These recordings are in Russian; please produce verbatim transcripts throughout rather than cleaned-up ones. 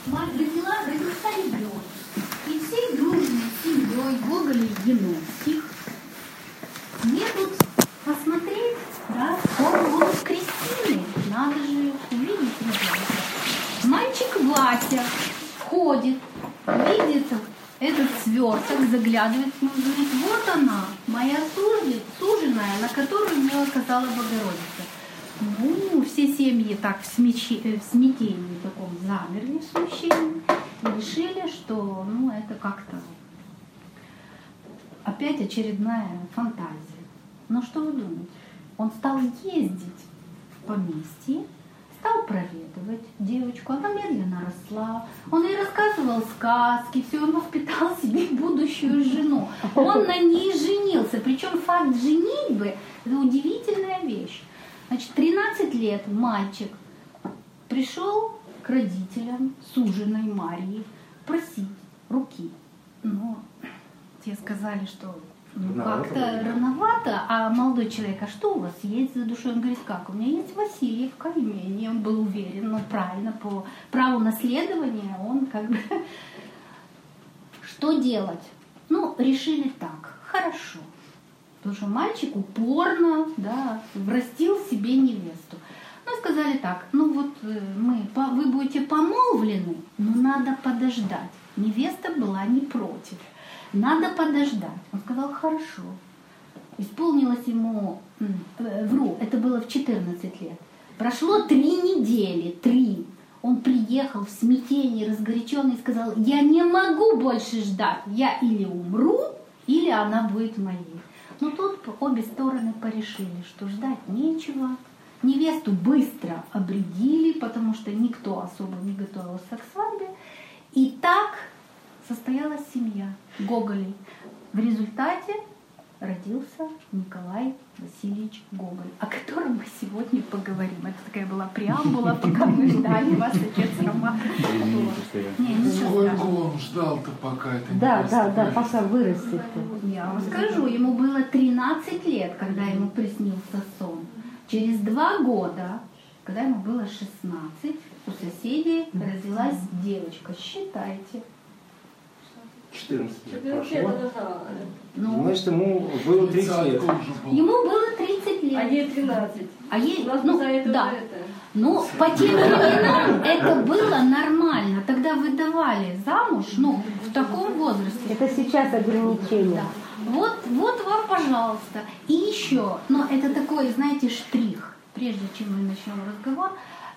мать родила, родился ребенок. И всей дружной семьей Гоголь и Геносих едут посмотреть, да, голову Кристины. Надо же увидеть ребенка. Мальчик Вася ходит, видит этот сверток, заглядывает к нему и говорит: вот она, моя суженая, на которую мне оказала Богородица. Ну, все семьи так в, смечи, в смятении таком замерли, в смущении, и решили, что ну, это как-то опять очередная фантазия. Но что вы думаете? Он стал ездить в поместье, стал проведывать девочку, она медленно росла, он ей рассказывал сказки, все, он воспитал себе будущую жену. Он на ней женился, причем факт женитьбы – это удивительная вещь. Значит, тринадцать лет мальчик пришел к родителям суженой Марии просить руки. Но те сказали, что ну, как-то рановато, а молодой человек: а что у вас есть за душой? Он говорит: как? У меня есть Васильевка, имение. Он был уверен, но правильно, по праву наследования он как бы... Что делать? Ну, решили так: хорошо. Потому что мальчик упорно, да, врастил себе невесту. Ну, сказали так: ну вот мы, вы будете помолвлены, но надо подождать. Невеста была не против. Надо подождать. Он сказал: хорошо. Исполнилось ему, вру, это было в четырнадцать лет. Прошло три недели, три. Он приехал в смятении, разгоряченный, и сказал: я не могу больше ждать. Я или умру, или она будет моей. Но тут обе стороны порешили, что ждать нечего. Невесту быстро обредили, потому что никто особо не готовился к свадьбе. И так состоялась семья Гоголей. В результате родился Николай Васильевич Гоголь, о котором мы сегодня поговорим. Это такая была преамбула, пока мы ждали вас, отец Роман. Не, ничего страшного. Он ждал-то пока это не Да, да, да, пока вырастет. Я вам скажу, ему было тринадцать лет, когда ему приснился сон. Через два года, когда ему было шестнадцать, у соседей родилась девочка. Считайте. четырнадцать лет прошло. Ну, значит, ему было тридцать лет. Ему было тридцать лет. А ей тринадцать. А ей, у нас ну, за это да. это. Но по тем временам это было нормально. Тогда выдавали замуж, ну, в таком возрасте. Это сейчас ограничение. Да. Вот, вот вам, пожалуйста. И еще, но это такой, знаете, штрих. Прежде чем мы начнем разговор,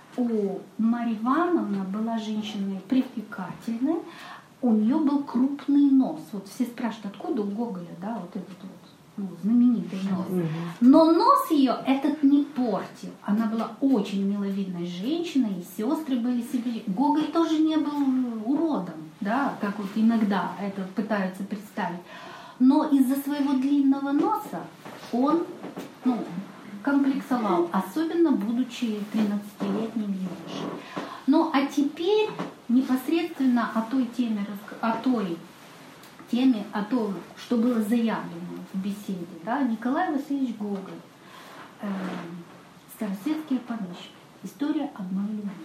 у Марьи Ивановны была женщина привлекательная. У нее был крупный нос. Вот все спрашивают, откуда у Гоголя, да, вот этот вот, ну, знаменитый нос. Но нос ее этот не портил. Она была очень миловидной женщиной, и сестры были себе. Гоголь тоже не был уродом, да, как вот иногда это пытаются представить. Но из-за своего длинного носа он, ну, комплексовал, особенно будучи тринадцатилетним юношей. Ну, а теперь непосредственно о той теме, о той теме, о том, что было заявлено в беседе, да, Николай Васильевич Гоголь, э, старосветские помещики, история одной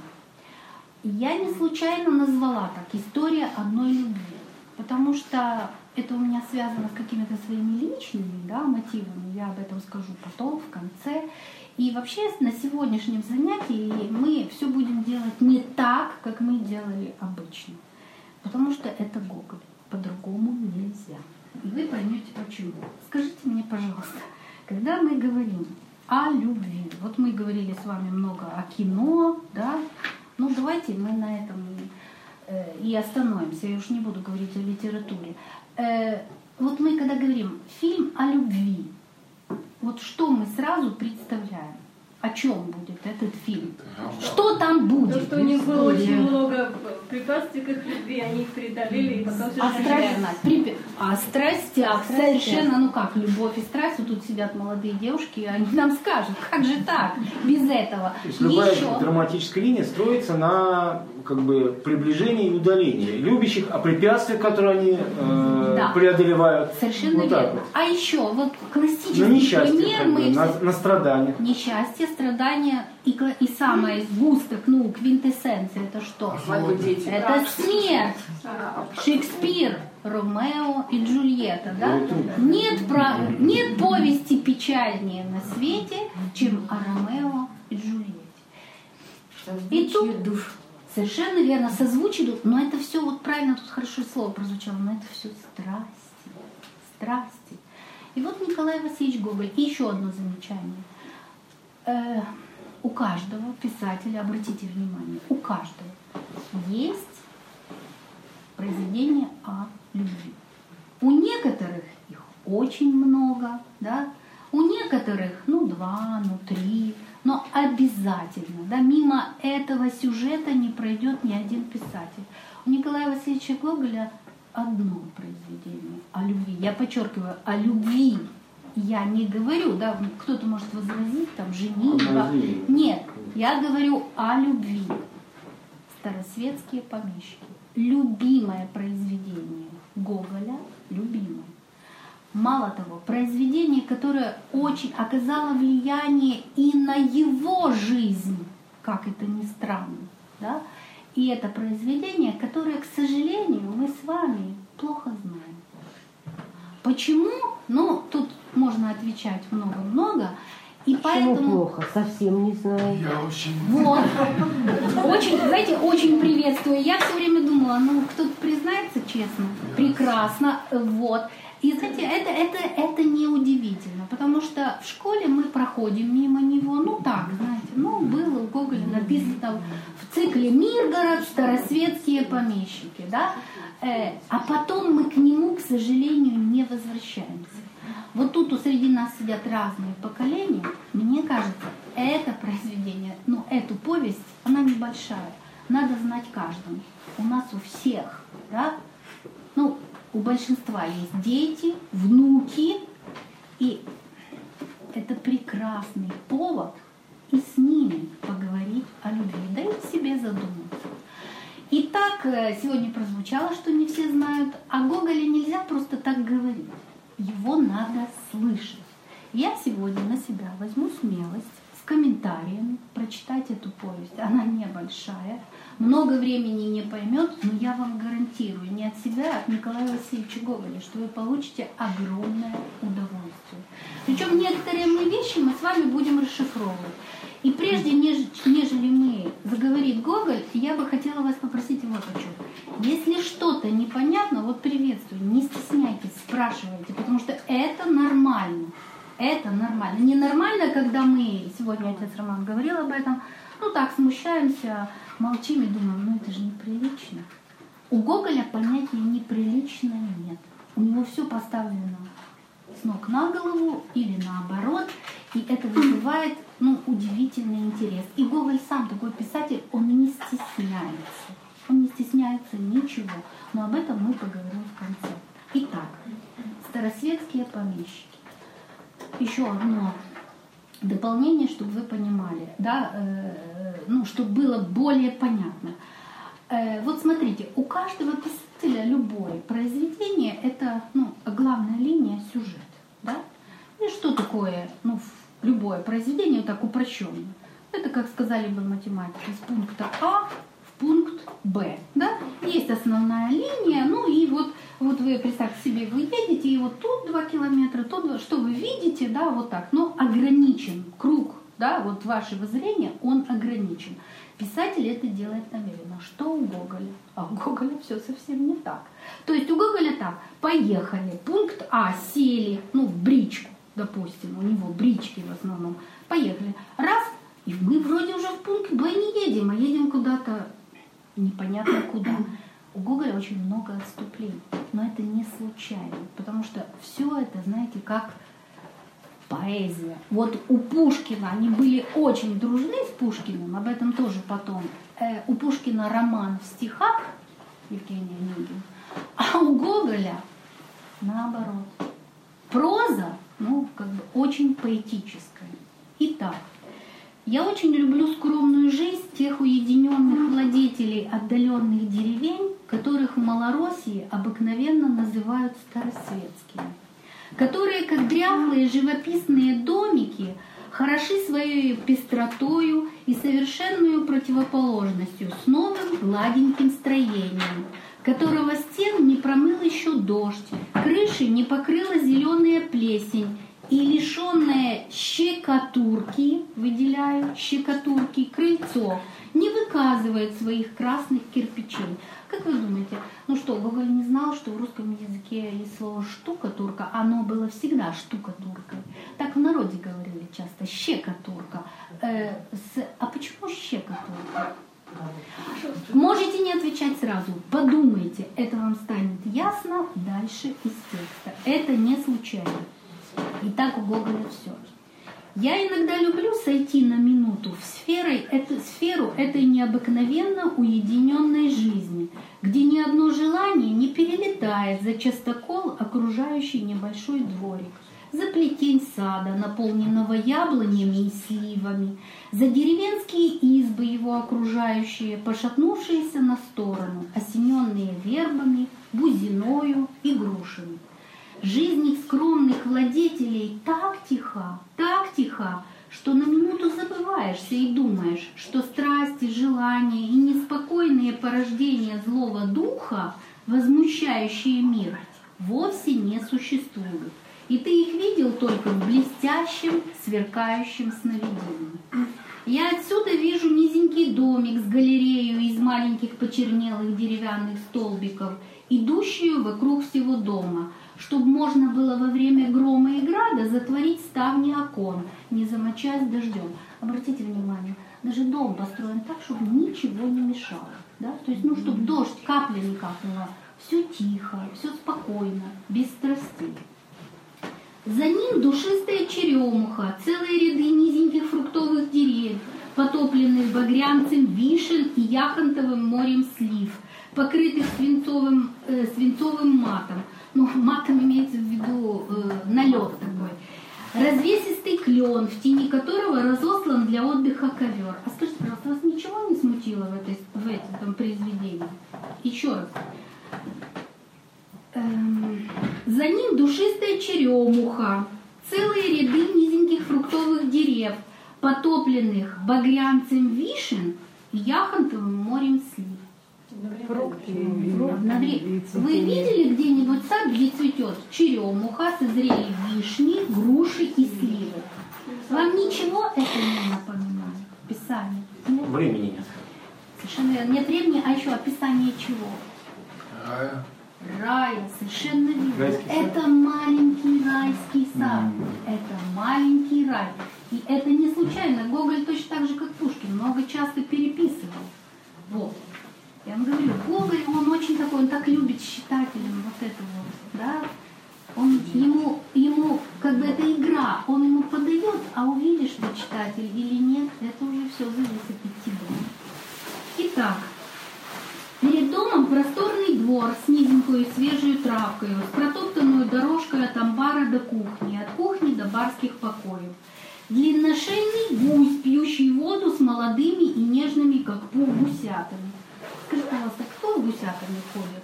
любви. Я не случайно назвала так история одной любви, потому что это у меня связано с какими-то своими личными, да, мотивами, я об этом скажу потом, в конце. И вообще на сегодняшнем занятии мы все будем делать не так, как мы делали обычно. Потому что это Гоголь. По-другому нельзя. И вы поймете почему. Скажите мне, пожалуйста, когда мы говорим о любви, вот мы говорили с вами много о кино, да, ну давайте мы на этом э, и остановимся. Я уж не буду говорить о литературе. Э, вот мы когда говорим фильм о любви, вот что мы сразу представляем? О чем будет этот фильм? Что там будет? То, что у них было очень много препятствий к их любви, они их преодолели, и потом все о, страсть, о страстях, совершенно, ну как, любовь и страсть, вот тут сидят молодые девушки, и они нам скажут, как же так, без этого. То есть любая Еще... драматическая линия строится на как бы приближение и удаление любящих, а препятствия, которые они э, да. преодолевают. Совершенно вот верно. Вот. А еще вот классический ну, несчастье, пример как бы, мы на, на страдания. Несчастье, страдания и, и самое сгусток, ну, квинтэссенция, это что? Это смерть. Шекспир, Ромео и Джульетта, да? Нет, про... Нет повести печальнее на свете, чем о Ромео и Джульетте. И тут совершенно верно, созвучие душ, но это все, вот правильно тут хорошо слово прозвучало, но это все страсти, страсти. И вот Николай Васильевич Гоголь, и еще одно замечание. Э, у каждого писателя, обратите внимание, у каждого есть произведение о любви. У некоторых их очень много, да, у некоторых, ну, два, ну, три, но обязательно, да, мимо этого сюжета не пройдет ни один писатель. У Николая Васильевича Гоголя одно произведение о любви. Я подчеркиваю, о любви. Я не говорю, да, кто-то может возразить, там, женитьба. Нет, я говорю о любви. Старосветские помещики. Любимое произведение Гоголя, любимое. Мало того, произведение, которое очень оказало влияние и на его жизнь, как это ни странно, да? И это произведение, которое, к сожалению, мы с вами плохо знаем. Почему? Ну, тут можно отвечать много-много. И Почему поэтому... плохо? Совсем не знаю. Я очень... Вот. Очень, знаете, очень приветствую. Я все время думала, ну, кто-то признается честно. Прекрасно. Вот. И, знаете, это, это, это неудивительно, потому что в школе мы проходим мимо него, ну так, знаете, ну было у Гоголя написано там в цикле «Миргород», «Старосветские помещики», да, э, а потом мы к нему, к сожалению, не возвращаемся. Вот тут у среди нас сидят разные поколения, мне кажется, это произведение, ну, эту повесть, она небольшая, надо знать каждому. У нас у всех, да, ну, у большинства есть дети, внуки, и это прекрасный повод и с ними поговорить о любви, да и себе задуматься. Итак, сегодня прозвучало, что не все знают, о Гоголе нельзя просто так говорить, его надо слышать. Я сегодня на себя возьму смелость с комментариями прочитать эту повесть, она небольшая, много времени не поймет, но я вам гарантирую, не от себя, а от Николая Васильевича Гоголя, что вы получите огромное удовольствие. Причем некоторые мы вещи мы с вами будем расшифровывать. И прежде, нежели мы заговорит Гоголь, я бы хотела вас попросить вот о чем. Если что-то непонятно, вот приветствую, не стесняйтесь, спрашивайте, потому что это нормально. Это нормально. Ненормально, когда мы, сегодня отец Роман говорил об этом, ну так, смущаемся, молчим и думаем, ну это же неприлично. У Гоголя понятия неприлично нет. У него все поставлено с ног на голову или наоборот, и это вызывает, ну, удивительный интерес. И Гоголь сам, такой писатель, он не стесняется. Он не стесняется ничего. Но об этом мы поговорим в конце. Итак, старосветские помещики. Еще одно дополнение, чтобы вы понимали, да, э, ну, чтобы было более понятно. Э, вот смотрите, у каждого писателя любое произведение это, ну, главная линия сюжет, да? И что такое, ну, любое произведение вот так упрощенно? Это, как сказали бы математики, с пункта А в пункт Б, да? Есть основная линия, ну и вот, вот вы представьте себе, вы едете, и вот тут два километра, тут два, что вы видите, да, вот так, но ограничен круг, да, вот вашего зрения, он ограничен. Писатель это делает намеренно. Что у Гоголя? А у Гоголя все совсем не так. То есть у Гоголя так, поехали, пункт А, сели, ну, в бричку, допустим, у него брички в основном, поехали, раз, и мы вроде уже в пункт Б не едем, а едем куда-то непонятно куда. У Гоголя очень много отступлений, но это не случайно, потому что все это, знаете, как поэзия. Вот у Пушкина, они были очень дружны с Пушкиным, об этом тоже потом. Э, у Пушкина роман в стихах, Евгений Онегин, а у Гоголя наоборот. Проза, ну, как бы очень поэтическая. Итак, Я очень люблю скромную жизнь тех уединенных владетелей отдаленных деревень, которых в Малороссии обыкновенно называют старосветскими, которые, как дряхлые живописные домики, хороши своей пестротою и совершенную противоположностью с новым гладеньким строением, которого стен не промыл еще дождь, крыши не покрыла зеленая плесень, и лишенное щекотурки, выделяю щекотурки, крыльцо не выказывает своих красных кирпичей. Как вы думаете, ну что, Гоголь не знал, что в русском языке есть слово штукатурка, оно было всегда штукатуркой. Так в народе говорили часто, щекотурка. Э, с, а почему щекотурка? Можете не отвечать сразу, подумайте, это вам станет ясно дальше из текста. Это не случайно. И так у Гоголя все. Я иногда люблю сойти на минуту в сферой, эту, сферу этой необыкновенно уединенной жизни, где ни одно желание не перелетает за частокол, окружающий небольшой дворик, за плетень сада, наполненного яблонями и сливами, за деревенские избы его окружающие, пошатнувшиеся на сторону, осененные вербами, бузиною и грушами. Жизнь их скромных владетелей так тиха, так тиха, что на минуту забываешься и думаешь, что страсти, желания и неспокойные порождения злого духа, возмущающие мир, вовсе не существуют. И ты их видел только в блестящем, сверкающем сновидении. Я отсюда вижу низенький домик с галереей из маленьких почернелых деревянных столбиков, идущую вокруг всего дома, чтобы можно было во время грома и града затворить ставни окон, не замочась дождем. Обратите внимание, даже дом построен так, чтобы ничего не мешало. Да? То есть, ну, чтобы дождь, капля не капнула. Все тихо, все спокойно, без страстей. За ним душистая черемуха, целые ряды низеньких фруктовых деревьев, потопленных багрянцем вишен и яхонтовым морем слив, покрытых свинцовым, э, свинцовым матом. Ну, матом имеется в виду э, налет такой. Развесистый клен, в тени которого разослан для отдыха ковер. А скажите, пожалуйста, вас ничего не смутило в, этой, в этом произведении? Еще раз. Эм, за ним душистая черемуха, целые ряды низеньких фруктовых дерев, потопленных багрянцем вишен и яхонтовым морем слив. Фрукты. Вы видели где-нибудь сад, где цветет черемуха, созрели вишни, груши и сливы? Вам ничего это не напоминает? Писание? Нет? Времени нет. Совершенно верно. Нет времени, а еще описание чего? Рая. Рая, совершенно верно. Райский сад. Это маленький райский сад. Mm. Это маленький рай. И это не случайно. Гоголь точно так же, как Пушкин, много часто переписывал. Вот. Я вам говорю, Гоголь, он очень такой, он так любит с читателем вот это вот, да. Он ему, ему, как бы это игра, он ему подает, а увидишь ты читатель или нет, это уже все зависит от тебя. Итак, перед домом просторный двор с низенькой свежей травкой, с протоптанной дорожкой от амбара до кухни, от кухни до барских покоев. Длинношейный гусь, пьющий воду с молодыми и нежными, как пух, гусятами. Скажите, пожалуйста, кто гусятами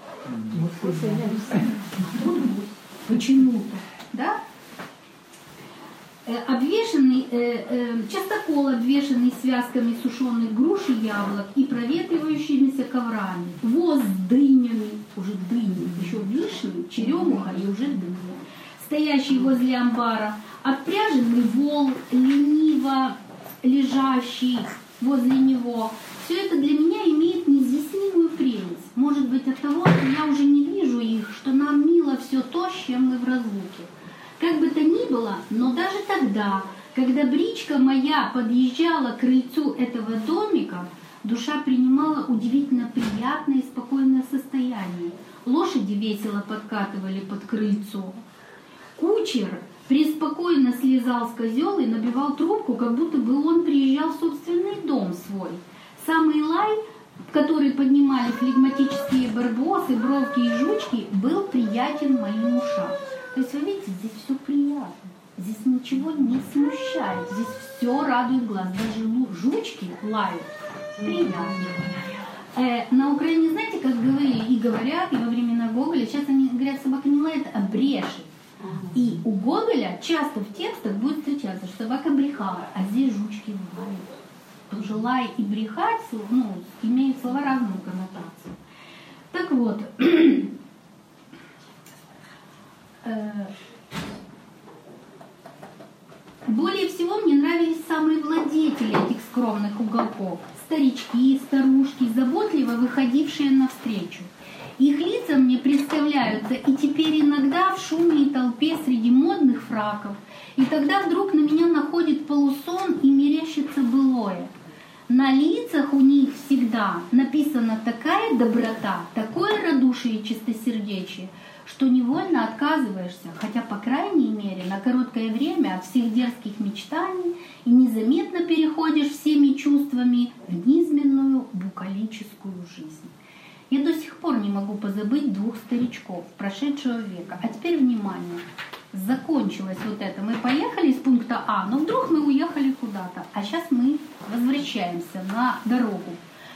ходит? Почему-то, да? Э, обвешанный, э, э, частокол, обвешанный связками сушеных груш и яблок и проветривающимися коврами. Воз с дынями, уже дыни, еще вишни, черемуха и уже дыни. Стоящий возле амбара, отпряженный вол, лениво лежащий возле него. Все это для меня имеет неизъяснимую прелесть. Может быть, от того, что я уже не вижу их, что нам мило все то, с чем мы в разлуке. Как бы то ни было, но даже тогда, когда бричка моя подъезжала к крыльцу этого домика, душа принимала удивительно приятное и спокойное состояние. Лошади весело подкатывали под крыльцо. Кучер преспокойно слезал с козел и набивал трубку, как будто бы он приезжал в собственный дом свой. Самый лай, в который поднимали флегматические барбосы, бровки и жучки, был приятен моим ушам. То есть, вы видите, здесь все приятно. здесь ничего не смущает, здесь все радует глаз, даже жучки лают. Приятно. Э, на Украине, знаете, как говорили и говорят, и во времена Гоголя, сейчас они говорят, собака не лает, а брешет. И у Гоголя часто в текстах будет встречаться, что собака брехала, а здесь жучки лают. Тоже лай и брехать, ну, имеют слова разную коннотацию. Так вот, более всего мне нравились самые владетели этих скромных уголков. Старички, старушки, заботливо выходившие навстречу. Их лица мне представляются и теперь иногда в шуме и толпе среди модных фраков. И тогда вдруг на меня находит полусон и мерещится былое. На лицах у них всегда написана такая доброта, такое радушие и чистосердечие, что невольно отказываешься, хотя, по крайней мере, на короткое время от всех дерзких мечтаний и незаметно переходишь всеми чувствами в низменную букалическую жизнь. Я до сих пор не могу позабыть двух старичков прошедшего века. А теперь внимание. Закончилось вот это. Мы поехали из пункта А, но вдруг мы уехали куда-то. А сейчас мы возвращаемся на дорогу.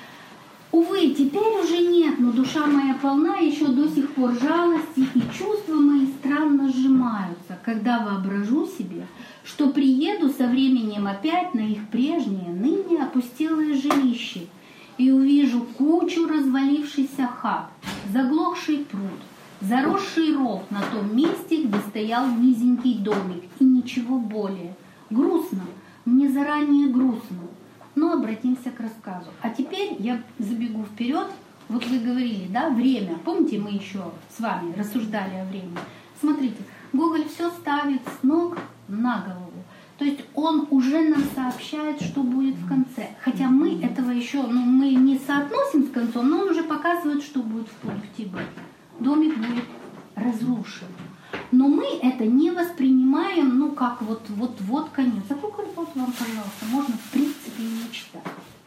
Увы, теперь уже нет, но душа моя полна еще до сих пор жалости, и чувства мои странно сжимаются, когда воображу себе, что приеду со временем опять на их прежнее, ныне опустелое жилище, и увижу кучу развалившихся хат, заглохший пруд, заросший ров на том месте, где стоял низенький домик, и ничего более. Грустно, мне заранее грустно. Но обратимся к рассказу. А теперь я забегу вперед. Вот вы говорили, да, время. Помните, мы еще с вами рассуждали о времени. Смотрите, Гоголь все ставит с ног на голову. То есть он уже нам сообщает, что будет в конце. Хотя мы этого еще, ну, мы не соотносим с концом, но он уже показывает, что будет в пункте Б. Домик будет разрушен. Но мы это не воспринимаем, ну, как вот-вот-вот конец. А Гоголь, вот вам, пожалуйста, можно в принципе не читать.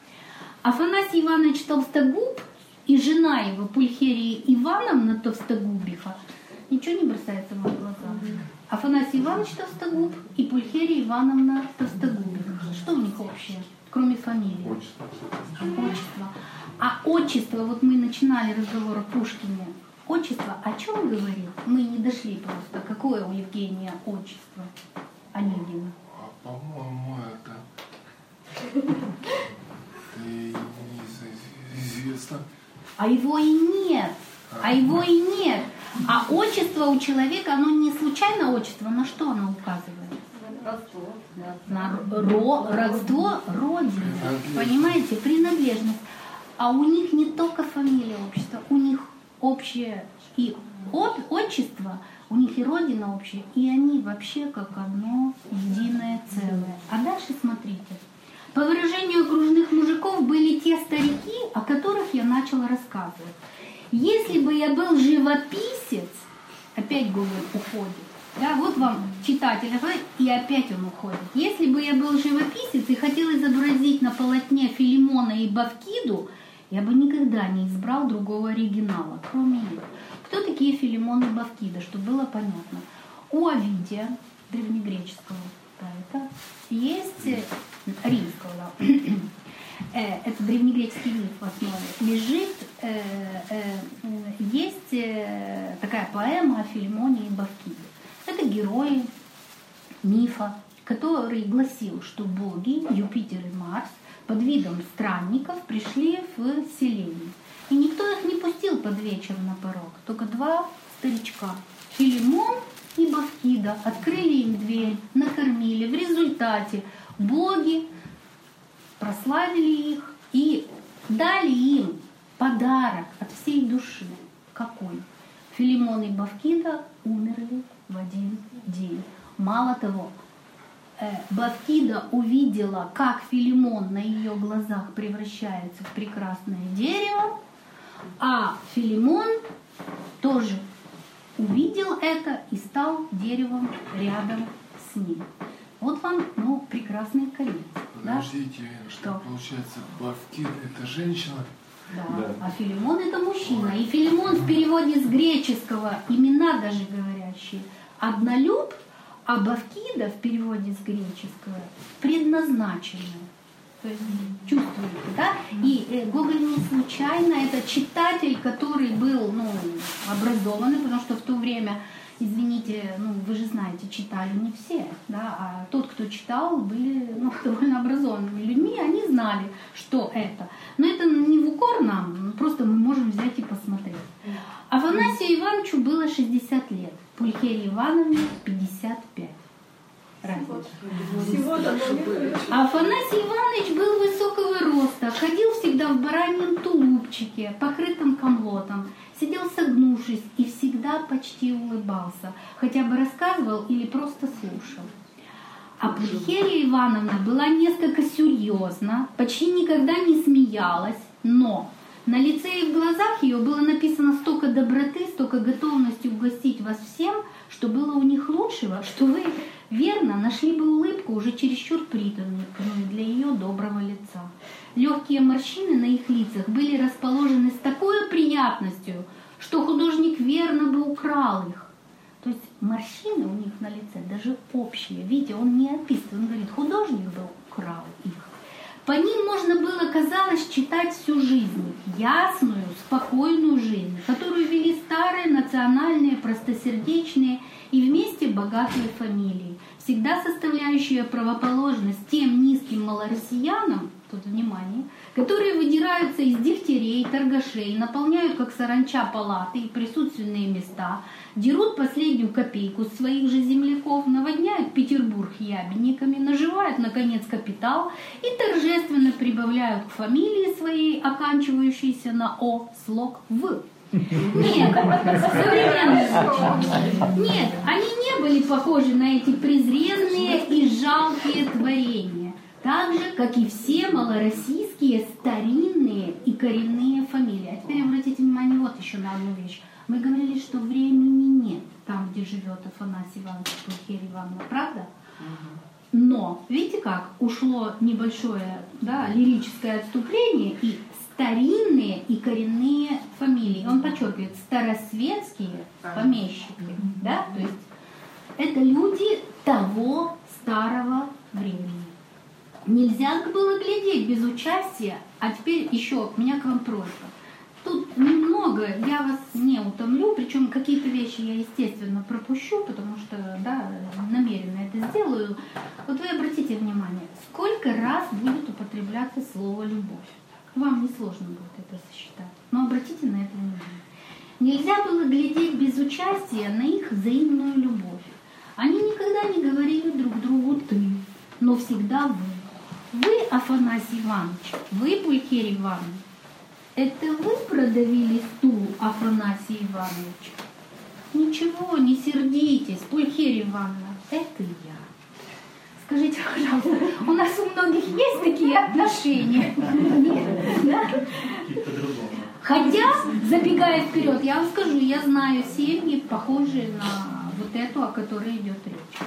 Афанасий Иванович Толстогуб и жена его Пульхерия Ивановна Толстогубиха, ничего не бросается в глаза. Афанасий Иванович Толстогуб и Пульхерия Ивановна Толстогубиха. Что у них общее, кроме фамилии? Отчество. Отчество. А отчество, вот мы начинали разговор о Пушкине. Отчество о чем говорит? Мы не дошли просто. Какое у Евгения отчество? Онегина. А по-моему, это... Ты неизвестно. А его и нет. А его и нет. А отчество у человека, оно не случайно отчество, на что оно указывает? Родство. На ро, родство родины. Понимаете? Принадлежность. А у них не только фамилия общества, у них общее и от, отчество, у них и родина общая, и они вообще как одно единое целое. А дальше смотрите. По выражению окружных мужиков были те старики, о которых я начала рассказывать. Если бы я был живописец, опять Гоголь уходит. Да, вот вам читатель, и опять он уходит. Если бы я был живописец и хотел изобразить на полотне Филимона и Бавкиду, я бы никогда не избрал другого оригинала, кроме их. Кто такие Филимон и Бавкида, чтобы было понятно? У Овидия, древнегреческого поэта, есть римского, да, это древнегреческий миф в основе, лежит, есть такая поэма о Филимоне и Бавкиде. Это герои мифа, который гласил, что боги, Юпитер и Марс, под видом странников пришли в селение. И никто их не пустил под вечер на порог. Только два старичка, Филимон и Бавкида, открыли им дверь, накормили. В результате боги прославили их и дали им подарок от всей души. Какой? Филимон и Бавкида умерли в один день. Мало того, Бавкида увидела, как Филимон на ее глазах превращается в прекрасное дерево, а Филимон тоже увидел это и стал деревом рядом с ним. Вот вам, ну, прекрасный конец. Подождите, да? что, что получается, Бавкида это женщина? Да. Да. А Филимон это мужчина. И Филимон в переводе с греческого, имена даже говорящие, однолюб, А бавкида в переводе с греческого предназначенная. То есть чувствуете, да? И э, Гоголь не случайно, это читатель, который был, ну, образованный, потому что в то время, извините, ну, вы же знаете, читали не все, да, а тот, кто читал, были, ну, довольно образованными людьми, они знали, что это. Но это не в укор нам, просто мы можем взять и посмотреть. Афанасию Ивановичу было шестьдесят лет, Пульхерии Ивановне пятьдесят пять. Афанасий Иванович был высокого роста, ходил всегда в бараньем тулупчике, покрытым комлотом, сидел согнувшись и всегда почти улыбался, хотя бы рассказывал или просто слушал. А Пульхерия Ивановна была несколько серьезна, почти никогда не смеялась, но на лице и в глазах ее было написано столько доброты, столько готовности угостить вас всем, что было у них лучшего, что вы верно нашли бы улыбку уже чересчур приторную для ее доброго лица. Легкие морщины на их лицах были расположены с такой приятностью, что художник верно бы украл их. То есть морщины у них на лице, даже общие, видите, он не описывает, он говорит, художник бы украл их. По ним можно было, казалось, читать всю жизнь, ясную, спокойную жизнь, которую вели старые, национальные, простосердечные и вместе богатые фамилии, всегда составляющие правоположность тем низким малороссиянам, тут внимание, которые выдираются из дегтярей, торгашей, наполняют как саранча палаты и присутственные места, дерут последнюю копейку с своих же земляков, наводняют Петербург ябедниками, наживают, наконец, капитал и торжественно прибавляют к фамилии своей, оканчивающейся на «о», слог «в». Нет, современные случаи. Нет, они не были похожи на эти презренные и жалкие творения, так же, как и все малороссийские старинные и коренные фамилии. А теперь обратите внимание вот еще на одну вещь. Мы говорили, что времени нет там, где живет Афанасий Иванович Пульхерия Ивановна, правда? Но, видите как, ушло небольшое, да, лирическое отступление и старинные и коренные фамилии. Он подчеркивает, старосветские помещики, да, то есть это люди того старого времени. Нельзя было глядеть без участия, а теперь еще, у меня к вам просьба. Тут немного, я вас не утомлю, причем какие-то вещи я, естественно, пропущу, потому что, да, намеренно это сделаю. Вот вы обратите внимание, сколько раз будет употребляться слово «любовь». Вам не сложно будет это сосчитать, но обратите на это внимание. Нельзя было глядеть без участия на их взаимную любовь. Они никогда не говорили друг другу «ты», но всегда «вы». Вы, Афанасий Иванович, вы, Пульхерия Ивановна, это вы продавили стул, Афанасий Иванович? Ничего, не сердитесь, Пульхерия Ивановна, это я. Скажите, пожалуйста, у нас у многих есть такие отношения? Нет, да? Хотя, забегая вперед, я вам скажу, я знаю семьи, похожие на вот эту, о которой идет речь.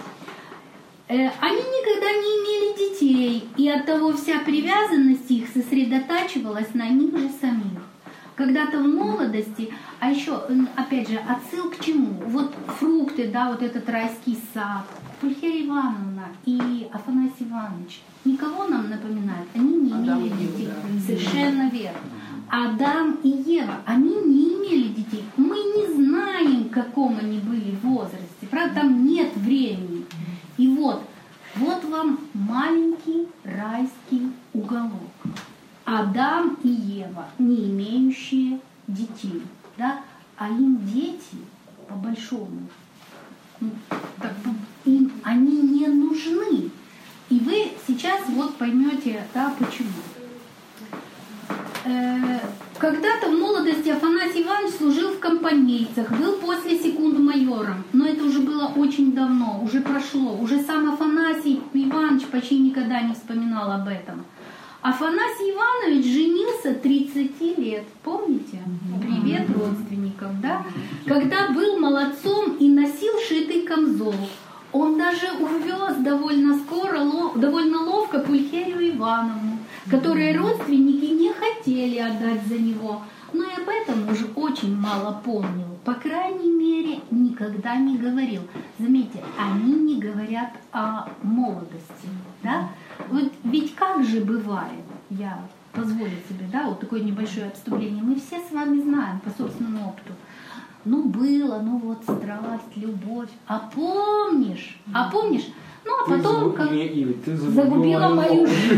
Они никогда не имели детей, и оттого вся привязанность их сосредотачивалась на них же самих. Когда-то в молодости, а еще, опять же, отсыл к чему? Вот фрукты, да, вот этот райский сад, Пульхерия Ивановна и Афанасий Иванович никого нам напоминают, они не имели детей. Совершенно верно. Адам и Ева, они не имели детей. Мы не знаем, в каком они были в возрасте. Правда, там нет времени. И вот, вот вам маленький райский уголок. Адам и Ева, не имеющие детей, да? А им дети, по большому, ну, так, им они не нужны. И вы сейчас вот поймете, да, почему. Когда-то в молодости Афанасий Иванович служил в компанейцах, был после секунд-майором, но это уже было очень давно, уже прошло, уже сам Афанасий Иванович почти никогда не вспоминал об этом. Афанасий Иванович женился тридцати лет, помните? Привет родственникам, да? Когда был молодцом и носил шитый камзол. Он даже увез довольно скоро, довольно ловко Пульхерию Ивановну, которые родственники не хотели отдать за него. Но и об этом уже очень мало помнил. По крайней мере, никогда не говорил. Заметьте, они не говорят о молодости. Да? Вот ведь как же бывает, я позволю себе, да, вот такое небольшое отступление, мы все с вами знаем по собственному опыту. Ну было, ну вот страсть, любовь. А помнишь? А помнишь? Ну, а потом как... Или, или ты загубила, загубила мою жизнь.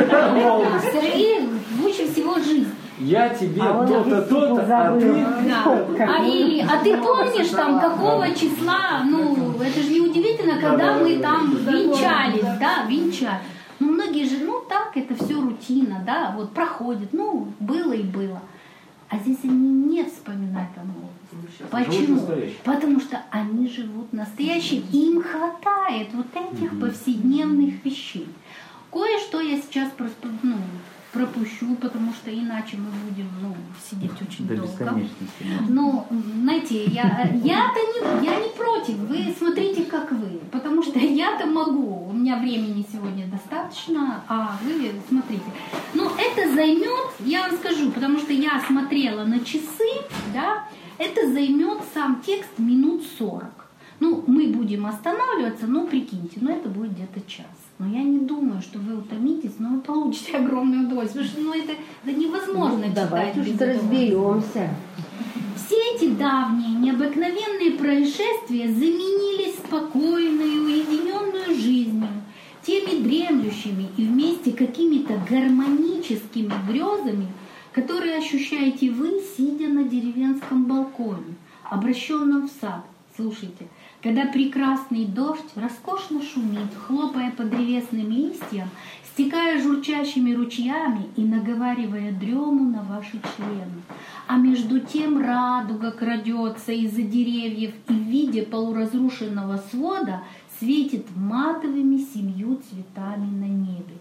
Сергей, лучше всего жизнь. Я тебе а то-то, то-то, а ты... Да. А, или, а ты помнишь там какого числа, ну, это же неудивительно, когда мы там венчались, да, венчались. Ну, многие же, ну, так, это все рутина, да, вот проходит, ну, было и было. А здесь они не вспоминают о молодости. Почему? Потому что они живут настоящим, им хватает вот этих mm-hmm. повседневных вещей. Кое-что я сейчас просто, ну, пропущу, потому что иначе мы будем, ну, сидеть очень до долго. Но, знаете, я, я-то не, я не против, вы смотрите, как вы, потому что я-то могу, у меня времени сегодня достаточно, а вы смотрите. Но это займет, я вам скажу, потому что я смотрела на часы, да, это займет сам текст минут сорок. Ну, мы будем останавливаться, но прикиньте, ну, это будет где-то час. Но я не думаю, что вы утомитесь, но вы получите огромное удовольствие. Потому что ну, это, это невозможно ну, читать. Давайте уже разберемся. Все эти давние, необыкновенные происшествия заменились спокойной, уединенной жизнью, теми дремлющими и вместе какими-то гармоническими грезами, которые ощущаете вы, сидя на деревенском балконе, обращенном в сад. Слушайте, когда прекрасный дождь роскошно шумит, хлопая по древесным листьям, стекая журчащими ручьями и наговаривая дрему на ваши члены. А между тем радуга крадется из-за деревьев и в виде полуразрушенного свода светит матовыми семью цветами на небе.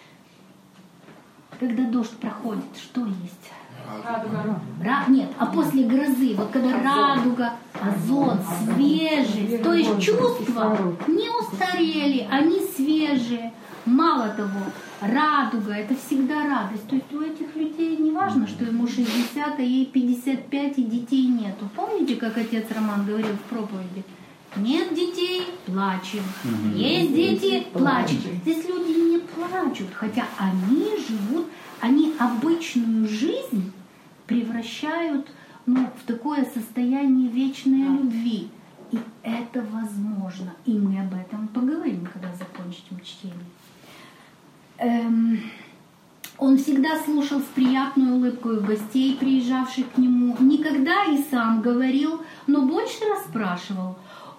Когда дождь проходит, что есть? Радуга. Ра... Нет, а после грозы, вот когда радуга, азот, свежесть, то есть чувства не устарели, они свежие. Мало того, радуга – это всегда радость. То есть у этих людей не важно, что ему шестьдесят, а ей пятьдесят пять, и детей нету. Помните, как отец Роман говорил в проповеди? Нет детей – плачем. Есть дети – плачем. Здесь люди не плачут, хотя они живут, они обычную жизнь превращают ну, в такое состояние вечной любви. И это возможно. И мы об этом поговорим, когда закончим чтение. Эм, он всегда слушал с приятной улыбкой гостей, приезжавших к нему. Никогда и сам говорил, но больше расспрашивал.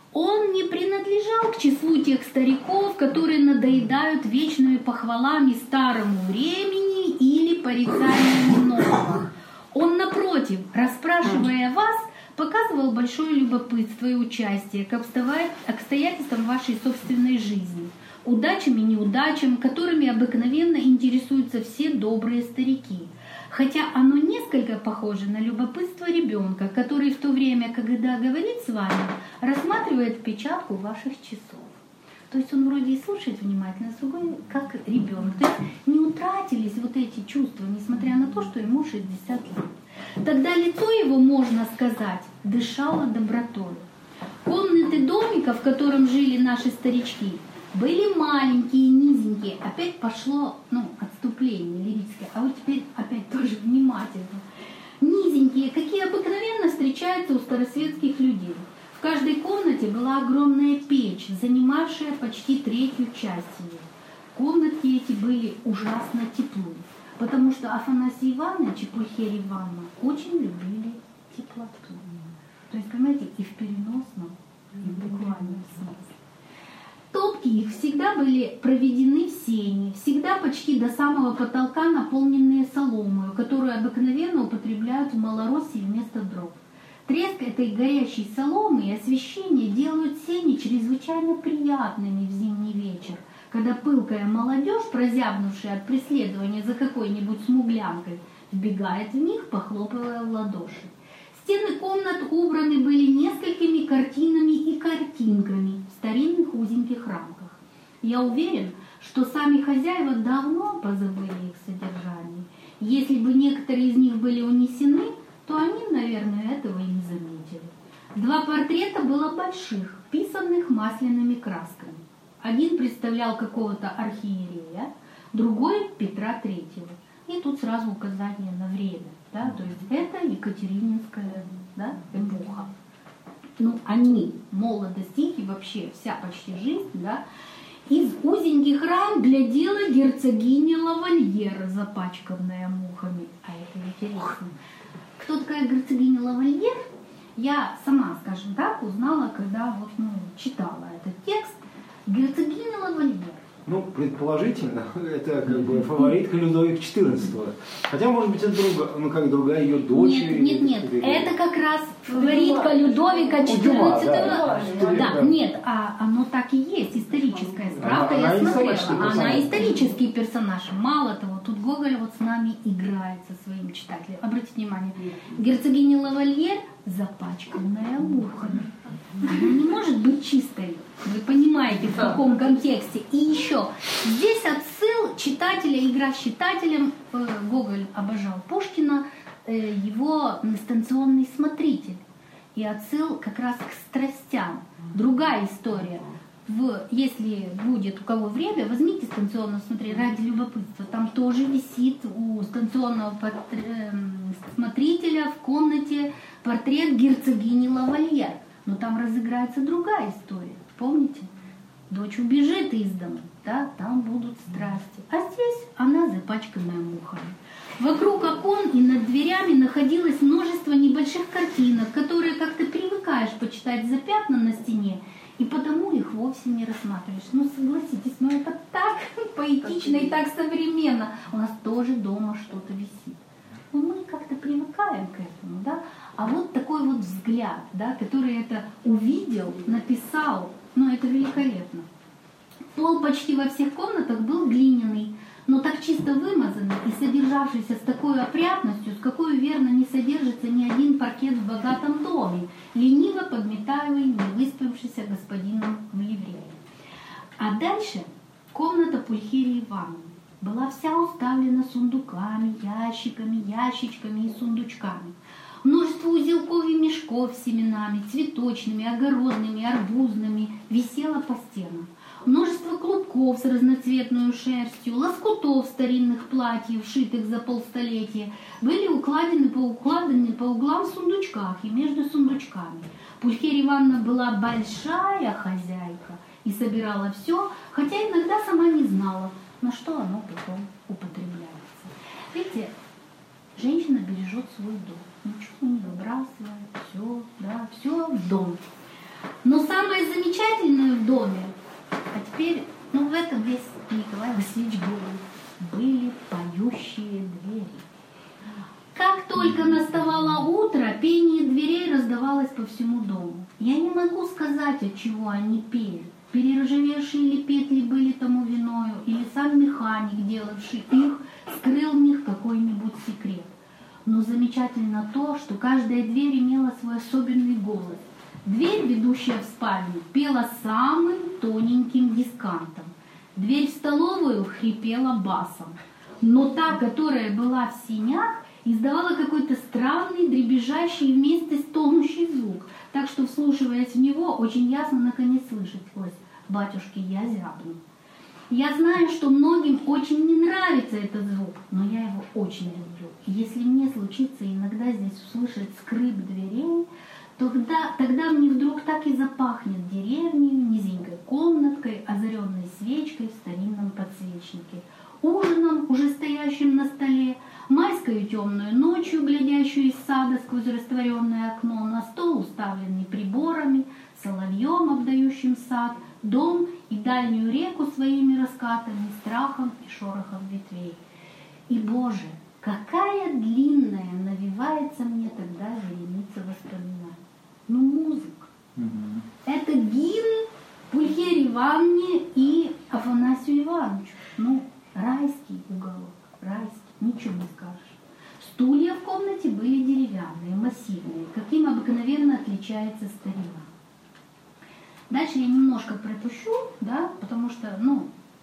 Он не принадлежал к числу тех стариков, которые надоедают вечными похвалами старому времени или порицаниями нового. Он, напротив, расспрашивая вас, показывал большое любопытство и участие к обстоятельствам вашей собственной жизни, удачам и неудачам, которыми обыкновенно интересуются все добрые старики. Хотя оно несколько похоже на любопытство ребенка, который в то время, когда говорит с вами, рассматривает печатку ваших часов. То есть он вроде и слушает внимательно, а другой как ребенок. То есть не утратились вот эти чувства, несмотря на то, что ему шестьдесят лет. Тогда лицо его, можно сказать, дышало добротой. Комнаты домика, в котором жили наши старички, были маленькие, низенькие. Опять пошло ну, отступление лирическое, а вот теперь опять тоже внимательно. Низенькие, какие обыкновенно встречаются у старосветских людей. В каждой комнате была огромная печь, занимавшая почти третью часть ее. Комнатки эти были ужасно теплы, потому что Афанасий Иванович и Пульхерия Ивановна очень любили теплоту. То есть, понимаете, и в переносном, и в буквальном смысле. Топки их всегда были проведены в сене, всегда почти до самого потолка наполненные соломой, которую обыкновенно употребляют в Малороссии вместо дров. Треск этой горящей соломы и освещение делают сени чрезвычайно приятными в зимний вечер, когда пылкая молодежь, прозябнувшая от преследования за какой-нибудь смуглянкой, вбегает в них, похлопывая в ладоши. Стены комнат убраны были несколькими картинами и картинками в старинных узеньких рамках. Я уверен, что сами хозяева давно позабыли их содержание. Если бы некоторые из них были унесены, то они, наверное, этого и не заметили. Два портрета было больших, писанных масляными красками. Один представлял какого-то архиерея, другой Петра Третьего. И тут сразу указание на время. Да? То есть это Екатерининская, да, эпоха. Ну, они, молодость их и вообще вся почти жизнь, да, из узеньких рам глядела герцогиня Лавальер, запачканная мухами. А это интересно. Кто такая герцогиня Лавальер? Я сама, скажем так, узнала, когда вот, ну, читала этот текст. Герцогиня Лавальер. Ну, предположительно, это как бы фаворитка Людовика четырнадцатого. Хотя, может быть, это друга, ну, как другая ее дочь. Нет, нет, нет. Или... Это как раз фаворитка Людовика четырнадцатого. Да, да, нет, а оно так и есть, историческая справка, она, я она смотрела. Она исторический персонаж. Мало того, тут Гоголь вот с нами играет со своим читателем. Обратите внимание, герцогиня Лавальер запачканная мухами. Она не может быть чистой. Вы понимаете, в каком контексте. И еще, здесь отсыл читателя, игра с читателем. Гоголь обожал Пушкина, его станционный смотритель. И отсыл как раз к страстям. Другая история. В, если будет у кого время, возьмите станционного смотрителя ради любопытства. Там тоже висит у станционного смотрителя в комнате портрет герцогини Лавальер. Но там разыграется другая история. Помните? Дочь убежит из дома, да, там будут страсти. А здесь она запачканная мухами. Вокруг окон и над дверями находилось множество небольших картинок, которые как-то привыкаешь почитать за пятна на стене, и потому их вовсе не рассматриваешь. Ну, согласитесь, ну это так поэтично и так современно. У нас тоже дома что-то висит. Но мы как-то привыкаем к этому, да. А вот такой вот взгляд, да, который это увидел, написал, ну это великолепно. Пол почти во всех комнатах был глиняный, но так чисто вымазанный и содержавшийся с такой опрятностью, с какой верно не содержится ни один паркет в богатом доме, лениво подметаемый невыспавшийся господином в ливрее. А дальше комната Пульхерии Ивановны была вся уставлена сундуками, ящиками, ящичками и сундучками. Множество узелков и мешков с семенами, цветочными, огородными, арбузными висело по стенам. Множество клубков с разноцветной шерстью, лоскутов старинных платьев, шитых за полстолетия, были укладены по, укладены по углам в сундучках и между сундучками. Пульхерия Ивановна была большая хозяйка и собирала все, хотя иногда сама не знала, на что оно потом употребляется. Видите, женщина бережет свой дом. Ничего не выбрасывает, все, да, все в дом. Но самое замечательное в доме, а теперь, ну в этом весь Николай Васильевич Гоголь, были поющие двери. Как только наставало утро, пение дверей раздавалось по всему дому. Я не могу сказать, от чего они пели. Перержавевшие ли петли были тому виною, или сам механик, делавший их, скрыл в них какой-нибудь секрет. Но замечательно то, что каждая дверь имела свой особенный голос. Дверь, ведущая в спальню, пела самым тоненьким дискантом. Дверь в столовую хрипела басом. Но та, которая была в сенях, издавала какой-то странный, дребезжащий вместе с тонущий звук. Так что, вслушиваясь в него, очень ясно наконец слышалось: «Батюшки, я зябну». Я знаю, что многим очень не нравится этот звук, но я его очень люблю. И если мне случится иногда здесь услышать скрип дверей, то тогда, тогда мне вдруг так и запахнет деревней, низенькой комнаткой, озаренной свечкой в старинном подсвечнике, ужином, уже стоящим на столе, майскою темную ночью, глядящую из сада сквозь растворенное окно, на стол, уставленный приборами, соловьем, обдающим сад, дом и дальнюю реку своими раскатами, страхом и шорохом ветвей. И, Боже, какая длинная навевается мне тогда вереница воспоминаний. Ну, музыка. Mm-hmm. Это гимн Пульхерии Ивановне и Афанасию Ивановичу. Ну, райский уголок, райский, ничего не скажешь. Стулья в комнате были деревянные, массивные, каким обыкновенно отличается старина. Дальше я немножко пропущу, да, потому что, ну,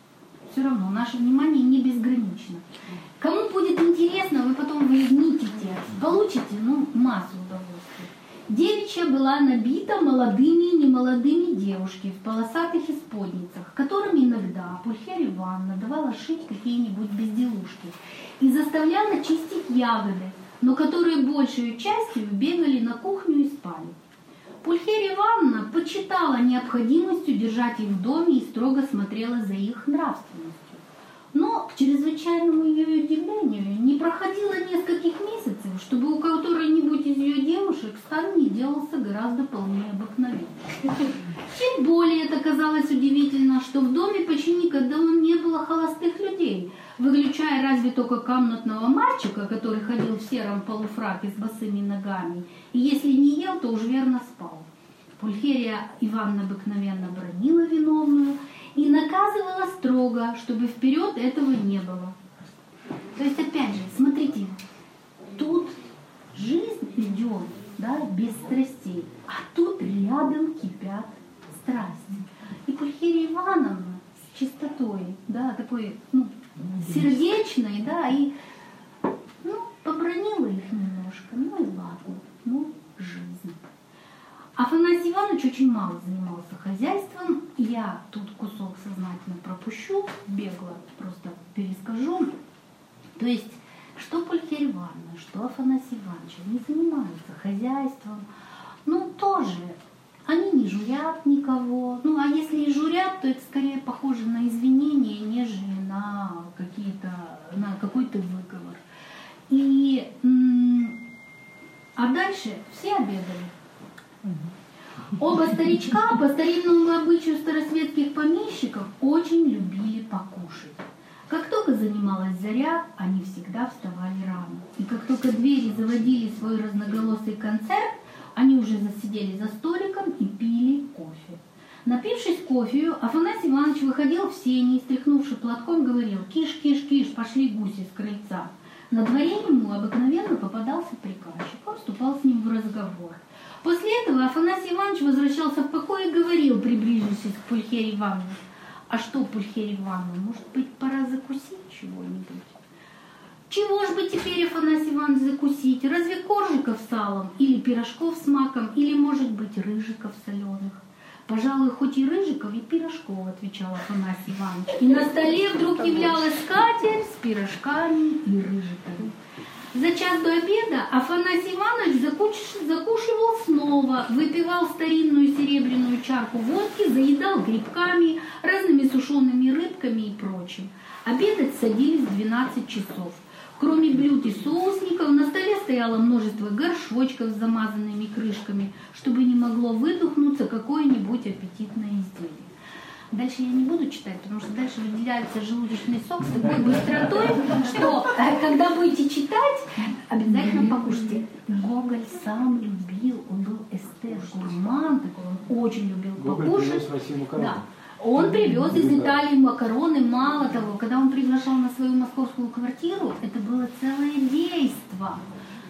все равно наше внимание не безгранично. Кому будет интересно, вы потом возьмите текст, получите ну, массу удовольствия. Девичья была набита молодыми и немолодыми девушки в полосатых исподницах, которым иногда Пульхерия Ивановна давала шить какие-нибудь безделушки и заставляла чистить ягоды, но которые большей частью бегали на кухню и спали. Пульхерия Ивановна почитала необходимостью держать их в доме и строго смотрела за их нравственностью. Но, к чрезвычайному ее удивлению, не проходило нескольких месяцев, чтобы у которой-нибудь из ее девушек стан не делался гораздо полнее обыкновенного. Тем более это казалось удивительно, что в доме почти никогда не было холостых людей, выключая разве только комнатного мальчика, который ходил в сером полуфраке с босыми ногами, и если не ел, то уж верно спал. Пульхерия Ивановна обыкновенно бранила виновную и наказывала строго, чтобы вперед этого не было. То есть, опять же, смотрите, тут жизнь идет, да, без страстей, а тут рядом кипят страсти. И Пульхерия Ивановна с чистотой, да, такой, ну, сердечной, да, и, ну, побранила их немножко, ну и ладно, ну, жизнь. Афанасий Иванович очень мало занимался хозяйством. Я тут кусок сознательно пропущу, бегло просто перескажу. То есть, что Пульхерия Ивановна, что Афанасий Иванович, они занимаются хозяйством. Ну, тоже, они не журят никого. Ну, а если и журят, то это скорее похоже на извинения, нежели на какие-то, на какой-то выговор. И, а дальше все обедали. Оба старичка, по старинному обычаю старосветских помещиков, очень любили покушать. Как только занималась заря, они всегда вставали рано. И как только двери заводили свой разноголосый концерт, они уже засидели за столиком и пили кофе. Напившись кофею, Афанасий Иванович выходил в сени и, стряхнувши платком, говорил: «Киш, киш, киш, пошли гуси с крыльца». На дворе ему обыкновенно попадался приказчик, он вступал с ним в разговор. После этого Афанасий Иванович возвращался в покой и говорил, приближившись к Пульхерии Ивановне: «А что, Пульхерия Ивановна, может быть, пора закусить чего-нибудь?» «Чего ж бы теперь, Афанасий Иванович, закусить? Разве коржиков с салом, или пирожков с маком, или, может быть, рыжиков соленых?» «Пожалуй, хоть и рыжиков, и пирожков», — отвечал Афанасий Иванович. И на столе вдруг являлась скатерть с пирожками и рыжиками. За час до обеда Афанасий Иванович закушивал снова, выпивал старинную серебряную чарку водки, заедал грибками, разными сушеными рыбками и прочим. Обедать садились в двенадцать часов. Кроме блюд и соусников, на столе стояло множество горшочков с замазанными крышками, чтобы не могло выдохнуться какое-нибудь аппетитное изделие. Дальше я не буду читать, потому что дальше выделяется желудочный сок с такой быстротой, что когда будете читать, обязательно покушайте. Гоголь сам любил, он был эстет, гурман такой, он очень любил покушать. Гоголь привез в Россию макароны. Да. Он привез из Италии макароны, мало того, когда он приглашал на свою московскую квартиру, это было целое действо.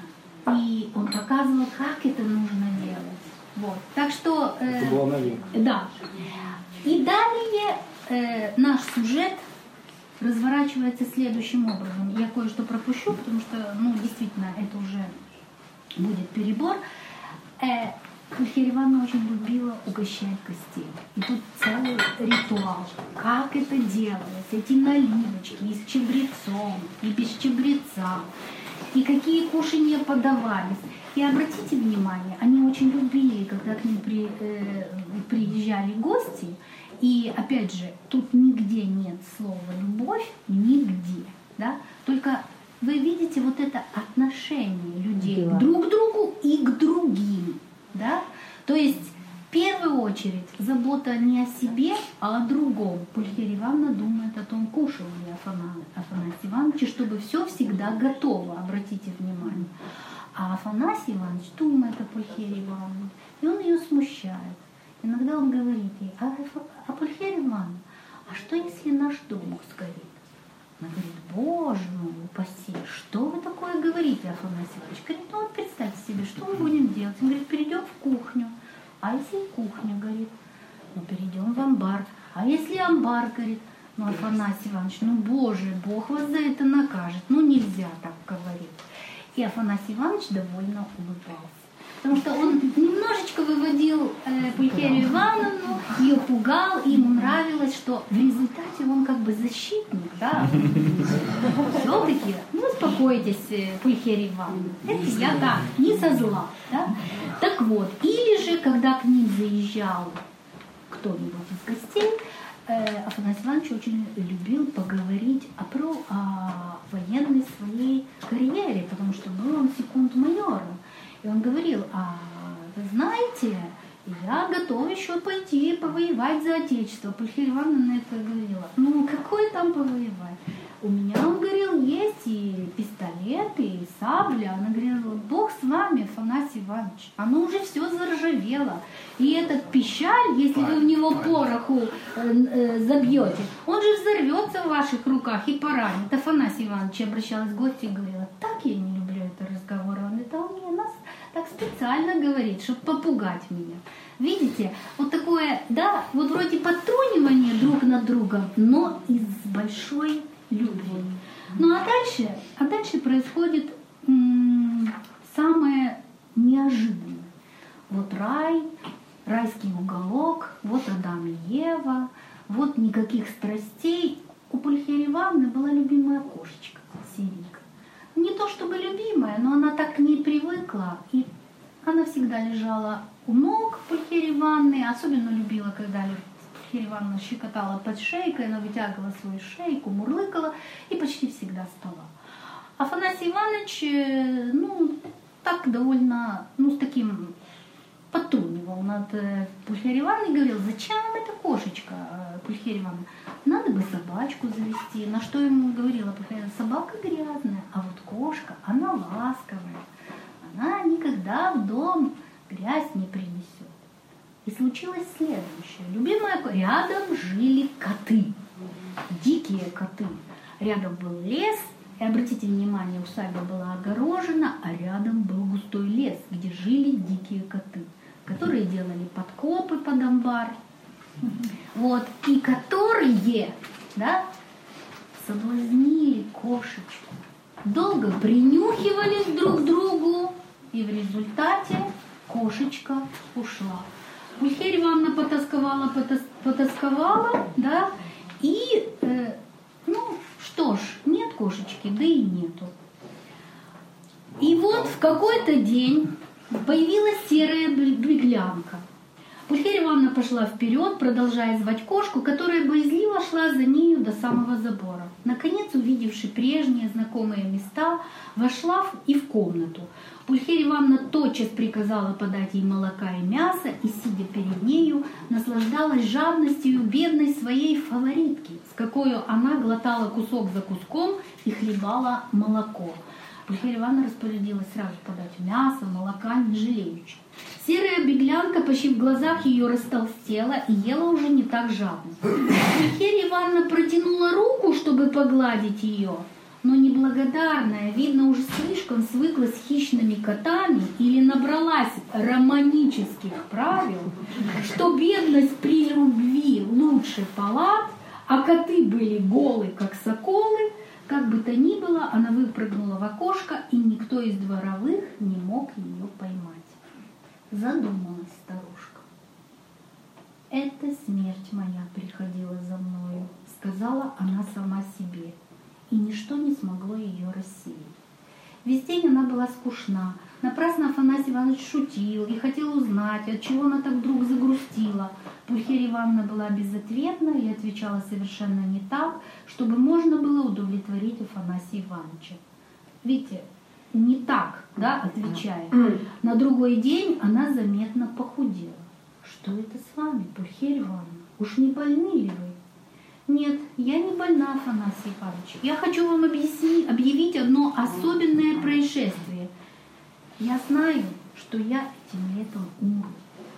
И он показывал, как это нужно делать. Вот. Так что... Э, это было новинка. Да. И далее э, наш сюжет разворачивается следующим образом. Я кое-что пропущу, потому что, ну, действительно, это уже будет перебор. Э, Пульхерия Ивановна очень любила угощать гостей. И тут целый ритуал. Как это делалось? Эти наливочки и с чабрецом, и без чабреца. И какие кушанья подавались. И обратите внимание, они очень любили, когда к ним при, э, приезжали гости. И опять же, тут нигде нет слова «любовь», нигде. Да? Только вы видите вот это отношение людей да. друг к другу и к другим. Да? То есть, в первую очередь, забота не о себе, а о другом. Пульхерия Ивановна думает о том, кушал ли Афанасий Иванович, чтобы все всегда готово, обратите внимание. А Афанасий Иванович думает о Пульхерии Ивановне, и он ее смущает. Иногда он говорит ей: а, а Пульхерия Ивановна, а что если наш дом сгорит? Она говорит: боже мой, упаси, что вы такое говорите, Афанасий Иванович? Говорит: ну вот представьте себе, что мы будем делать? Он говорит: перейдем в кухню. А если кухня горит? Ну перейдем в амбар. А если амбар горит? Ну, Афанасий Иванович, ну, Боже, Бог вас за это накажет. Ну, нельзя так говорить. И Афанасий Иванович довольно улыбался. Потому что он немножечко выводил э, Пульхерию Ивановну, ее пугал, и ему нравилось, что в результате он как бы защитник, да. Все-таки, ну, успокойтесь, Пульхерия Ивановна, это я так, не со зла, да. Так вот, или же, когда к ним заезжал кто-нибудь из гостей, э, Афанасий Иванович очень любил поговорить о, про, о военной своей карьере, потому что был он секунд-майором. И он говорил: а вы знаете, я готов еще пойти повоевать за Отечество. Пульхерия Ивановна на это говорила: ну, какое там повоевать? У меня, он говорил, есть и пистолеты, и сабля. Она говорила: Бог с вами, Афанасий Иванович, оно уже все заржавело. И этот пищаль, если вы в него пороху э, э, забьете, он же взорвется в ваших руках и поранит. Афанасий Иванович обращалась к гостю и говорила: так я не люблю этот разговор. Он это у меня нас так специально говорит, чтобы попугать меня. Видите, вот такое, да, вот вроде подтрунивание друг над другом, но из большой любви. Ну а дальше, а дальше происходит м- самое неожиданное. Вот рай, райский уголок, вот Адам и Ева, вот никаких страстей. У Пульхерии Ивановны была любимая кошечка, серенькая. Не то чтобы любимая, но она так к ней привыкла, и она всегда лежала у ног Пульхерии Ивановны, особенно любила, когда Пульхерия Ивановна щекотала под шейкой, она вытягивала свою шейку, мурлыкала и почти всегда спала. Афанасий Иванович, ну, так довольно, ну, с таким подтрунивал над Пульхерией Ивановной и говорил: зачем вам эта кошечка, Пульхерия Ивановна? Надо бы собачку завести. На что ему говорила Пульхерия: собака грязная, а вот кошка, она ласковая. Она никогда в дом грязь не принесет. И случилось следующее. Любимая, рядом жили коты, дикие коты. Рядом был лес, и обратите внимание, усадьба была огорожена, а рядом был густой лес, где жили дикие коты, которые делали подкопы под амбар. Вот, и которые, да, соблазнили кошечку, долго принюхивались друг к другу, и в результате кошечка ушла. Пульхерия Ивановна потасковала, потас, потасковала, да, и, э, ну, что ж, нет кошечки, да и нету. И вот в какой-то день появилась серая беглянка. Пульхерия Ивановна пошла вперед, продолжая звать кошку, которая боязливо шла за нею до самого забора. Наконец, увидевши прежние знакомые места, вошла и в комнату. Пульхерия Ивановна тотчас приказала подать ей молока и мяса, и, сидя перед нею, наслаждалась жадностью бедной своей фаворитки, с какой она глотала кусок за куском и хлебала молоко. Пульхерия Ивановна распорядилась сразу подать мясо, молока, не жалеючи. Серая беглянка почти в глазах ее растолстела и ела уже не так жадно. Пульхерия Ивановна протянула руку, чтобы погладить ее, но неблагодарная, видно, уже слишком свыклась с хищными котами или набралась романических правил, что бедность при любви лучше палат, а коты были голы, как соколы. Как бы то ни было, она выпрыгнула в окошко, и никто из дворовых не мог ее поймать. Задумалась старушка. «Это смерть моя приходила за мною», — сказала она сама себе, и ничто не смогло ее рассеять. Весь день она была скучна. Напрасно Афанасий Иванович шутил и хотел узнать, отчего она так вдруг загрустила. Пульхерия Ивановна была безответна и отвечала совершенно не так, чтобы можно было удовлетворить Афанасия Ивановича. Видите, не так, да, отвечая. На другой день она заметно похудела. «Что это с вами, Пульхерия Ивановна? Уж не больны ли вы?» «Нет, я не больна, Афанасий Иванович. Я хочу вам объяснить, объявить одно особенное происшествие. Я знаю, что я этим летом умру.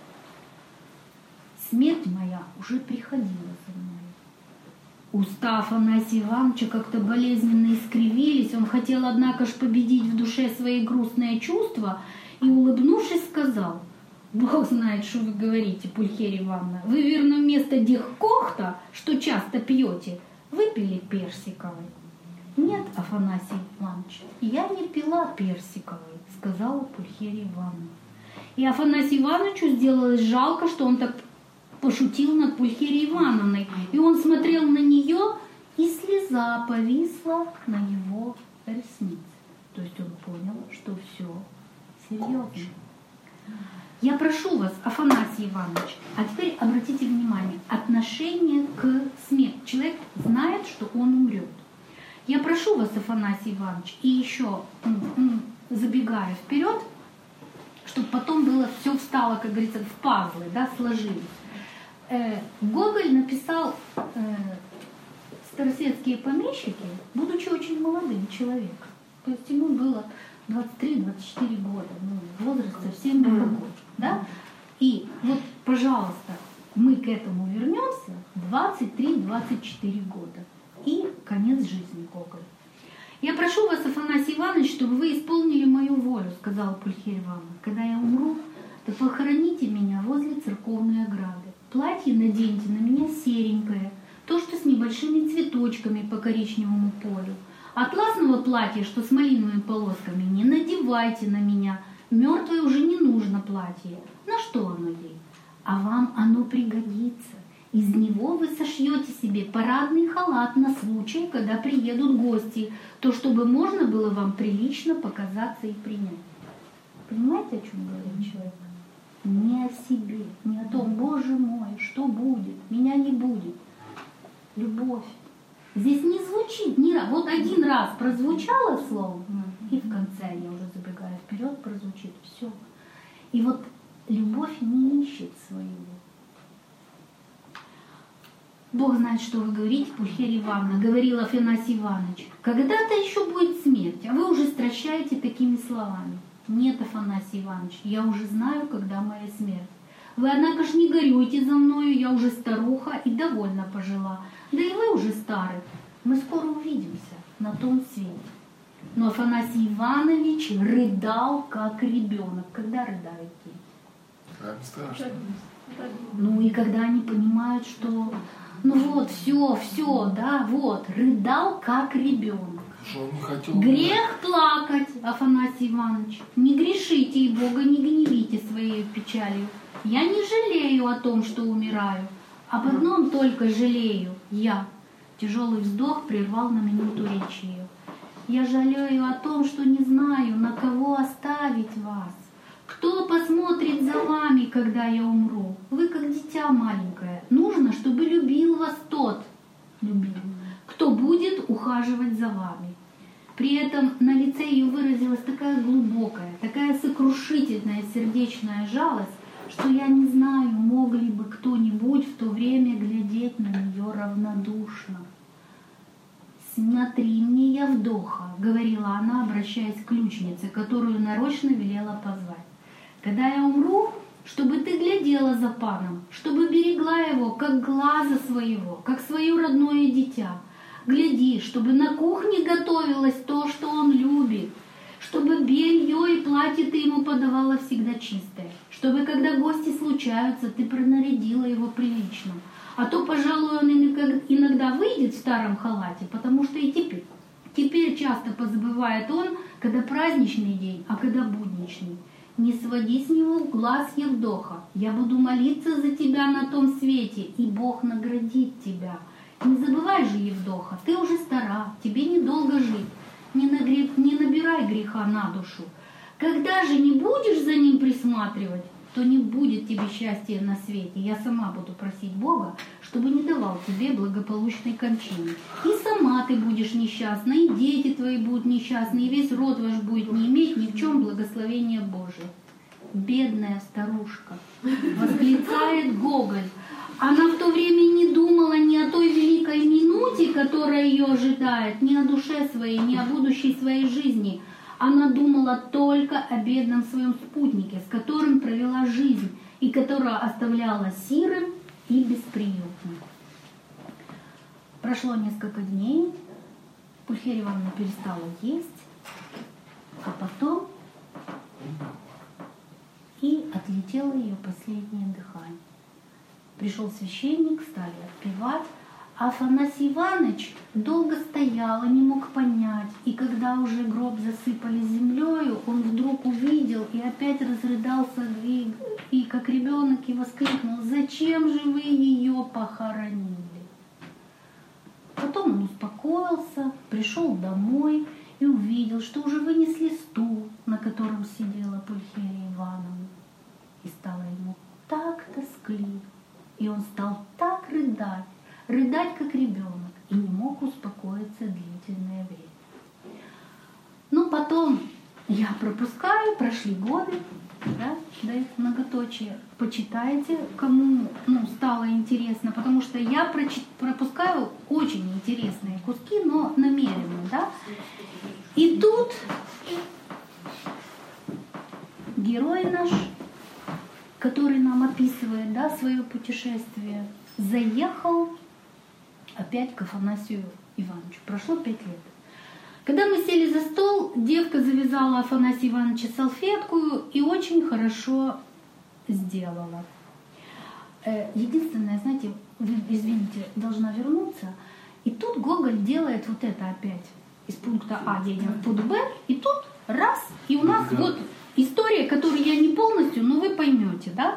Смерть моя уже приходила за мной». Уста Афанасия Ивановича как-то болезненно искривились. Он хотел, однако ж, победить в душе свои грустные чувства и, улыбнувшись, сказал: «Бог знает, что вы говорите, Пульхерия Ивановна. Вы, верно, вместо дихкохта, что часто пьете, выпили персиковый. Нет, Афанасий Иванович, я не пила персиковый, сказала Пульхерия Ивановна. И Афанасию Ивановичу сделалось жалко, что он так пошутил над Пульхерией Ивановной. И он смотрел на нее, и слеза повисла на его реснице. То есть он понял, что все серьезно. Я прошу вас, Афанасий Иванович, а теперь обратите внимание, отношение к смерти. Человек знает, что он умрет. Я прошу вас, Афанасий Иванович, и еще забегая вперед, чтобы потом было все встало, как говорится, в пазлы, да, сложились. Э, Гоголь написал э, «Старосветские помещики», будучи очень молодым человеком. То есть ему было двадцать три — двадцать четыре года, ну, возраст совсем не такой, да? И вот, пожалуйста, мы к этому вернемся, двадцать три — двадцать четыре года. И конец жизни Гоголя. «Я прошу вас, Афанасий Иванович, чтобы вы исполнили мою волю, — сказала Пульхерия Ивановна. Когда я умру, то похороните меня возле церковной ограды. Платье наденьте на меня серенькое, то, что с небольшими цветочками по коричневому полю. Атласного платья, что с малиновыми полосками, не надевайте на меня. Мертвое уже не нужно платье. На что оно ей? А вам оно пригодится. Из него вы сошьете себе парадный халат на случай, когда приедут гости, то чтобы можно было вам прилично показаться и принять». Понимаете, о чем говорит человек? Не о себе, не о том, Боже мой, что будет, меня не будет. Любовь. Здесь не звучит ни разу. Вот один раз прозвучало слово, и в конце, я уже забегаю вперед, прозвучит все. И вот любовь не ищет своего. Бог знает, что вы говорите, Пульхерия Ивановна, говорил Афанасий Иванович. Когда-то еще будет смерть, а вы уже стращаете такими словами. Нет, Афанасий Иванович, я уже знаю, когда моя смерть. Вы, однако ж, не горюйте за мною, я уже старуха и довольно пожила. Да и вы уже стары. Мы скоро увидимся на том свете. Но Афанасий Иванович рыдал, как ребенок. Когда рыдают дети? Прям страшно. Ну и когда они понимают, что ну вот, все, все, да, вот, рыдал, как ребенок. Что он не хотел. Грех плакать, Афанасий Иванович. Не грешите, и Бога не гневите своей печалью. Я не жалею о том, что умираю. Об одном только жалею я. Тяжелый вздох прервал на минуту речь ее. Я жалею о том, что не знаю, на кого оставить вас. Кто посмотрит за вами, когда я умру? Вы как дитя маленькое. Нужно, чтобы любил вас тот, любил, кто будет ухаживать за вами. При этом на лице ее выразилась такая глубокая, такая сокрушительная сердечная жалость, что я не знаю, мог ли бы кто-нибудь в то время глядеть на нее равнодушно. «Смотри мне, я вдоха», — говорила она, обращаясь к ключнице, которую нарочно велела позвать. «Когда я умру, чтобы ты глядела за паном, чтобы берегла его, как глаза своего, как свое родное дитя. Гляди, чтобы на кухне готовилось то, что он любит, чтобы белье и платье ты ему подавала всегда чистое, чтобы, когда гости случаются, ты пронарядила его прилично. А то, пожалуй, он иногда выйдет в старом халате, потому что и теперь, теперь часто позабывает он, когда праздничный день, а когда будничный. Не своди с него глаз, Евдоха, я буду молиться за тебя на том свете, и Бог наградит тебя. Не забывай же, Евдоха, ты уже стара, тебе недолго жить, не, нагре... не набирай греха на душу. Когда же не будешь за ним присматривать, то не будет тебе счастья на свете. Я сама буду просить Бога, чтобы не давал тебе благополучной кончины. И сама ты будешь несчастна, и дети твои будут несчастны, и весь род ваш будет не иметь ни в чем благословения Божия. Бедная старушка, восклицает Гоголь. Она в то время не думала ни о той великой минуте, которая ее ожидает, ни о душе своей, ни о будущей своей жизни. Она думала только о бедном своем спутнике, с которым провела жизнь и которого оставляла сирым и бесприютным. Прошло несколько дней, Пульхерия Ивановна перестала есть, а потом и отлетело ее последнее дыхание. Пришел священник, стали отпевать, Афанасий Иванович долго стоял и не мог понять. И когда уже гроб засыпали землею, он вдруг увидел и опять разрыдался, и, и как ребенок и воскликнул: «Зачем же вы ее похоронили?» Потом он успокоился, пришел домой и увидел, что уже вынесли стул, на котором сидела Пульхерия Ивановна. И стало ему так тоскливо, и он стал так рыдать, рыдать как ребенок, и не мог успокоиться длительное время. Ну, потом я пропускаю, прошли годы, да, дает многоточие. Почитайте, кому ну, стало интересно, потому что я прочит, пропускаю очень интересные куски, но намеренно, да. И тут герой наш, который нам описывает, да, свое путешествие, заехал опять к Афанасию Ивановичу. Прошло пять лет. Когда мы сели за стол, девка завязала Афанасию Ивановича салфетку и очень хорошо сделала. Единственное, знаете, вы, извините, должна вернуться. И тут Гоголь делает вот это опять. Из пункта А едем в пункт Б, и тут раз, и у нас вот история, которую я не полностью, но вы поймете, да?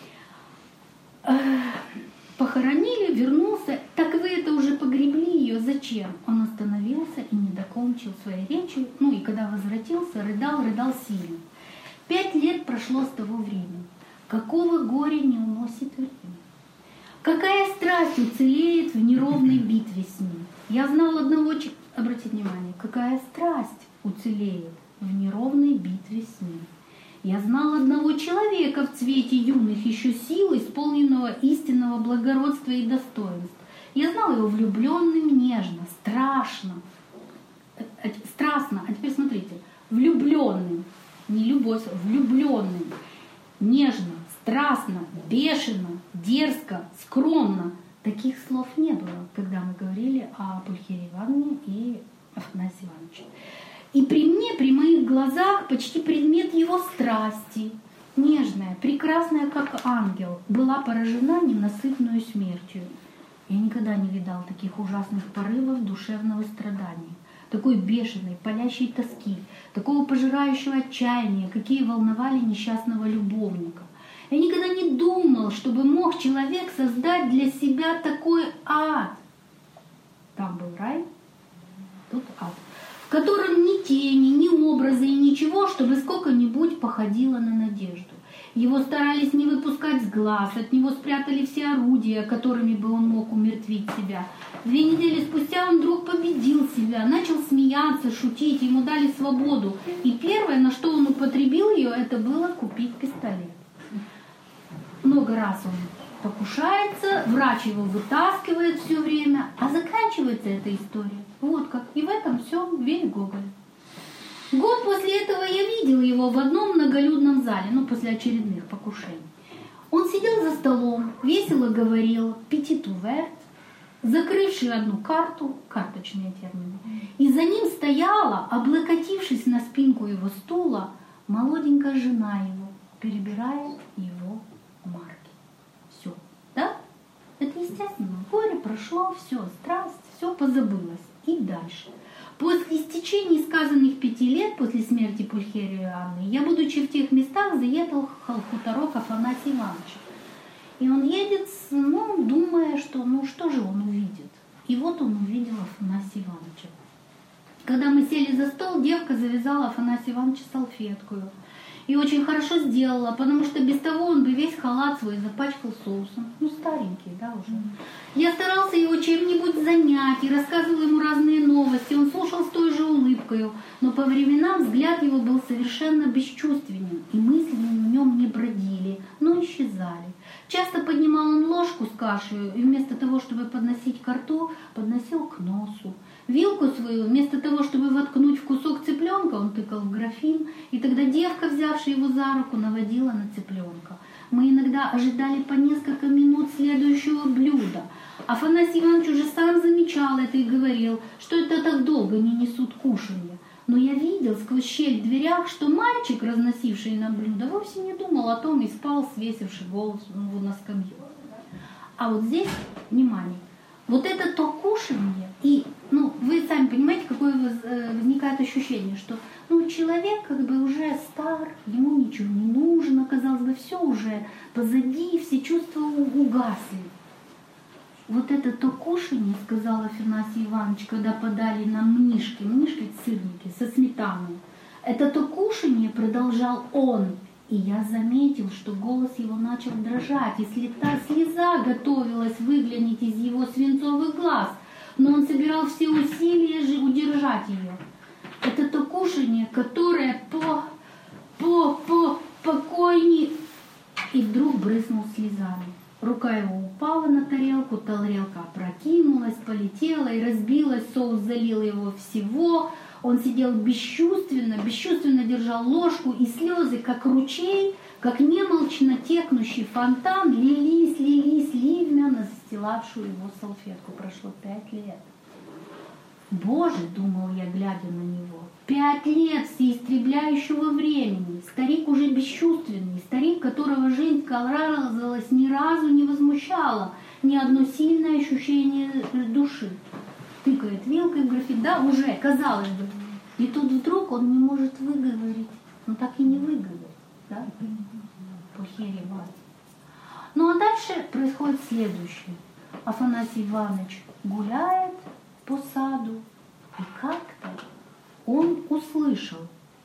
Похоронили, вернулся. Так вы это уже погребли ее. Зачем? Он остановился и не докончил своей речи. Ну и когда возвратился, рыдал, рыдал сильно. Пять лет прошло с того времени. Какого горя не уносит время? Какая страсть уцелеет в неровной битве с ним? Я знал одного человека. Обратите внимание, какая страсть уцелеет в неровной битве с ним? Я знал одного человека в цвете юных еще сил, исполненного истинного благородства и достоинств. Я знал его влюбленным нежно, страшно, страстно. А теперь смотрите, влюбленным, не любовь, влюбленным, нежно, страстно, бешено, дерзко, скромно. Таких слов не было, когда мы говорили о Пульхерии Ивановне и Афанасии Ивановиче. И при мне, при моих глазах, почти предмет его страсти, нежная, прекрасная, как ангел, была поражена ненасытную смертью. Я никогда не видал таких ужасных порывов душевного страдания, такой бешеной, палящей тоски, такого пожирающего отчаяния, какие волновали несчастного любовника. Я никогда не думал, чтобы мог человек создать для себя такой ад. Там был рай, тут ад, в котором ни тени, ни образы и ничего, чтобы сколько-нибудь походило на надежду. Его старались не выпускать с глаз, от него спрятали все орудия, которыми бы он мог умертвить себя. Две недели спустя он вдруг победил себя, начал смеяться, шутить, ему дали свободу. И первое, на что он употребил ее, это было купить пистолет. Много раз он покушается, врач его вытаскивает все время, а заканчивается эта история. Вот как. И в этом все весь Гоголь. Год после этого я видел его в одном многолюдном зале, ну, после очередных покушений. Он сидел за столом, весело говорил «petit ouvert», закрывший одну карту, карточные термины, и за ним стояла, облокотившись на спинку его стула, молоденькая жена его, перебирая его марки. Все, да? Это естественно. Горе прошло, все, страсть, все позабылось. И дальше. После истечения сказанных пяти лет после смерти Пульхерии Иоанны, я, будучи в тех местах, заехал в хуторок Афанасия Ивановича. И он едет, ну, думая, что, ну, что же он увидит. И вот он увидел Афанасия Ивановича. Когда мы сели за стол, девка завязала Афанасия Ивановича салфеткою. И очень хорошо сделала, потому что без того он бы весь халат свой запачкал соусом. Ну, старенький, да, уже. Я старался его чем-нибудь занять и рассказывал ему разные новости. Он слушал с той же улыбкой, но по временам взгляд его был совершенно бесчувственен, и мысли в нем не бродили, но исчезали. Часто поднимал он ложку с кашей, и вместо того, чтобы подносить ко рту, подносил к носу. Вилку свою, вместо того, чтобы воткнуть в кусок цыпленка, он тыкал в графин, и тогда девка, взявшая его за руку, наводила на цыпленка. Мы иногда ожидали по несколько минут следующего блюда. Афанасий Иванович уже сам замечал это и говорил, что это так долго не несут кушанья. Но я видел сквозь щель в дверях, что мальчик, разносивший нам блюдо, вовсе не думал о том и спал, свесивший голову на скамью. А вот здесь, внимание, Вот это то кушание, и ну, вы сами понимаете, какое возникает ощущение, что ну, человек как бы уже стар, ему ничего не нужно, казалось бы, все уже позади, все чувства угасли. Вот это то кушание, сказал Афанасий Иванович, когда подали нам мнишки, мнишки сырники со сметаной, это то кушание продолжал он. И я заметил, что голос его начал дрожать, и слета слеза готовилась выглянуть из его свинцовых глаз, но он собирал все усилия же удержать ее. Это то кушание, которое по, по, по, покойней, и вдруг брызнул слезами. Рука его упала на тарелку, тарелка опрокинулась, полетела и разбилась, соус залил его всего. Он сидел бесчувственно, бесчувственно держал ложку, и слезы, как ручей, как немолчно текнущий фонтан, лились, лились ливня на застилавшую его салфетку. Прошло пять лет. Боже, думал я, глядя на него, пять лет всеистребляющего времени. Старик уже бесчувственный, старик, которого жизнь, казалось, ни разу не возмущала, ни одно сильное ощущение души. Тыкает вилкой в графин, да, уже, казалось бы. И тут вдруг он не может выговорить, ну так и не выговорит, да, Пульхерия Ивановна. Ну а дальше происходит следующее. Афанасий Иванович гуляет по саду, и как-то он услышал.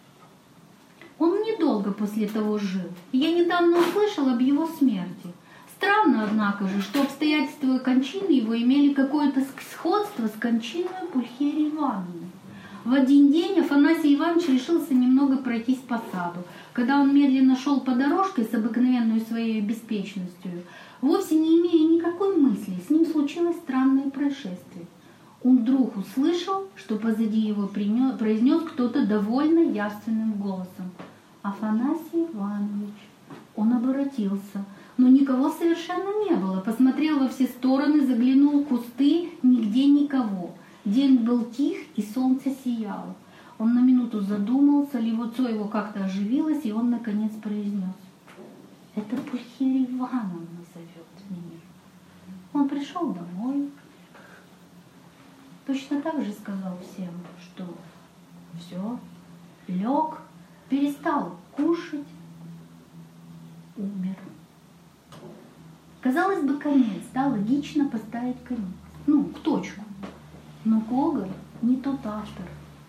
Он недолго после того жил. Я недавно услышал об его смерти. Странно, однако же, что обстоятельства кончины его имели какое-то сходство с кончиной Пульхерии Ивановны. В один день Афанасий Иванович решился немного пройтись по саду. Когда он медленно шел по дорожке с обыкновенной своей беспечностью, вовсе не имея никакой мысли, с ним случилось странное происшествие. Он вдруг услышал, что позади его произнес кто-то довольно явственным голосом: «Афанасий Иванович». Он обратился, но никого совершенно не было. Посмотрел во все стороны, заглянул в кусты, нигде никого. День был тих, и солнце сияло. Он на минуту задумался, лицо его как-то оживилось, и он наконец произнес: «Это Пульхерия Ивановна зовет меня». Он пришел домой. Точно так же сказал всем, что все, лег, перестал кушать, умер. Казалось бы, конец, да, логично поставить конец, ну, к точку. Но Гоголь не тот автор.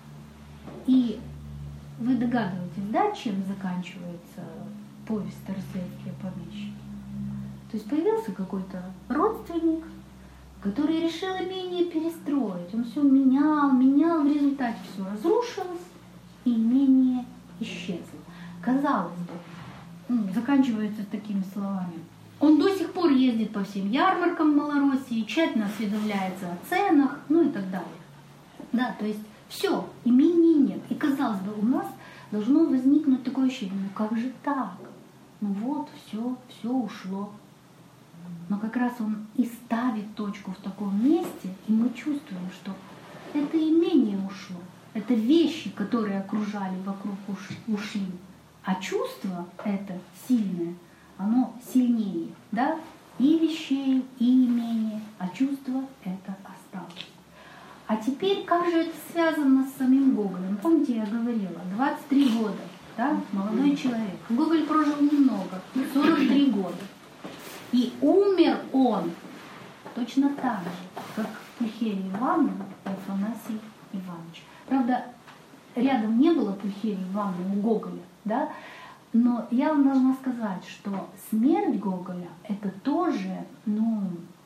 И вы догадываетесь, да, чем заканчивается повесть «Старославские помещики»? То есть появился какой-то родственник, который решил имение перестроить. Он все менял, менял, в результате все разрушилось, и имение исчезло. Казалось бы, ну, заканчивается такими словами. Он до сих пор ездит по всем ярмаркам Малороссии, тщательно осведомляется о ценах, ну и так далее. Да, то есть все, имения нет. И казалось бы, у нас должно возникнуть такое ощущение: ну как же так? Ну вот, все, все ушло. Но как раз он и ставит точку в таком месте, и мы чувствуем, что это имение ушло, это вещи, которые окружали вокруг, ушли. А чувство это сильное, оно сильнее, да, и вещей, и имения, а чувство это осталось. А теперь, как же это связано с самим Гоголем? Помните, я говорила, двадцать три года, да, молодой человек. Гоголь прожил немного, сорок три года. И умер он точно так же, как Пульхерия Ивановна и Афанасий Иванович. Правда, рядом не было Пульхерии Ивановны у Гоголя, да? Но я вам должна сказать, что смерть Гоголя — это тоже, ну,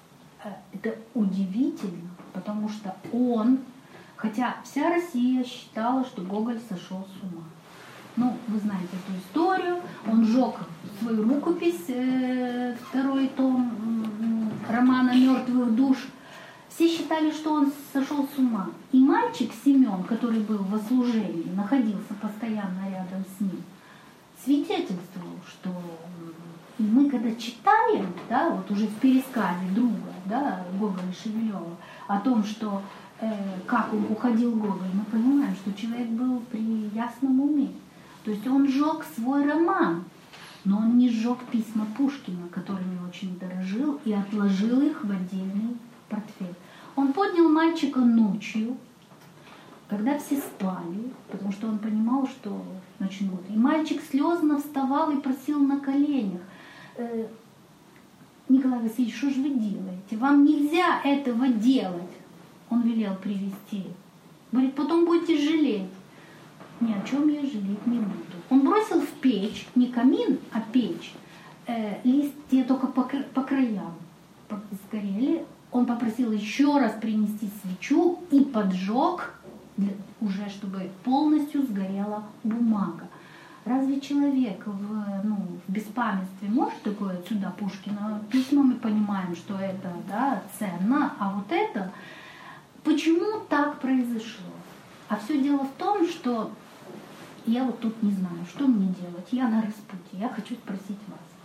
это удивительно, потому что он, хотя вся Россия считала, что Гоголь сошел с ума. Ну, вы знаете эту историю. Он сжег свою рукопись, э, второй том э, романа «Мертвых душ». Все считали, что он сошел с ума. И мальчик Семен, который был во служении, находился постоянно рядом с ним, свидетельствовал, что и мы когда читаем, да, вот уже в пересказе друга, да, Гоголя Шевелева, о том, что э, как он уходил Гоголь, мы понимаем, что человек был при ясном уме. То есть он сжег свой роман, но он не сжег письма Пушкина, которыми очень дорожил, и отложил их в отдельный портфель. Он поднял мальчика ночью, когда все спали, потому что он понимал, что начнут. И мальчик слезно вставал и просил на коленях: э, Николай Васильевич, что же вы делаете? Вам нельзя этого делать. Он велел привезти. Говорит, потом будете жалеть. Ни о чем я жалеть не буду. Он бросил в печь, не камин, а печь, э, листья только по, по краям сгорели. Он попросил еще раз принести свечу и поджег, для, уже чтобы полностью сгорела бумага. Разве человек в, ну, в беспамятстве может такое? Сюда Пушкина письмо, мы понимаем, что это, да, ценно, а вот это... Почему так произошло? А все дело в том, что я вот тут не знаю, что мне делать. Я на распутье, я хочу спросить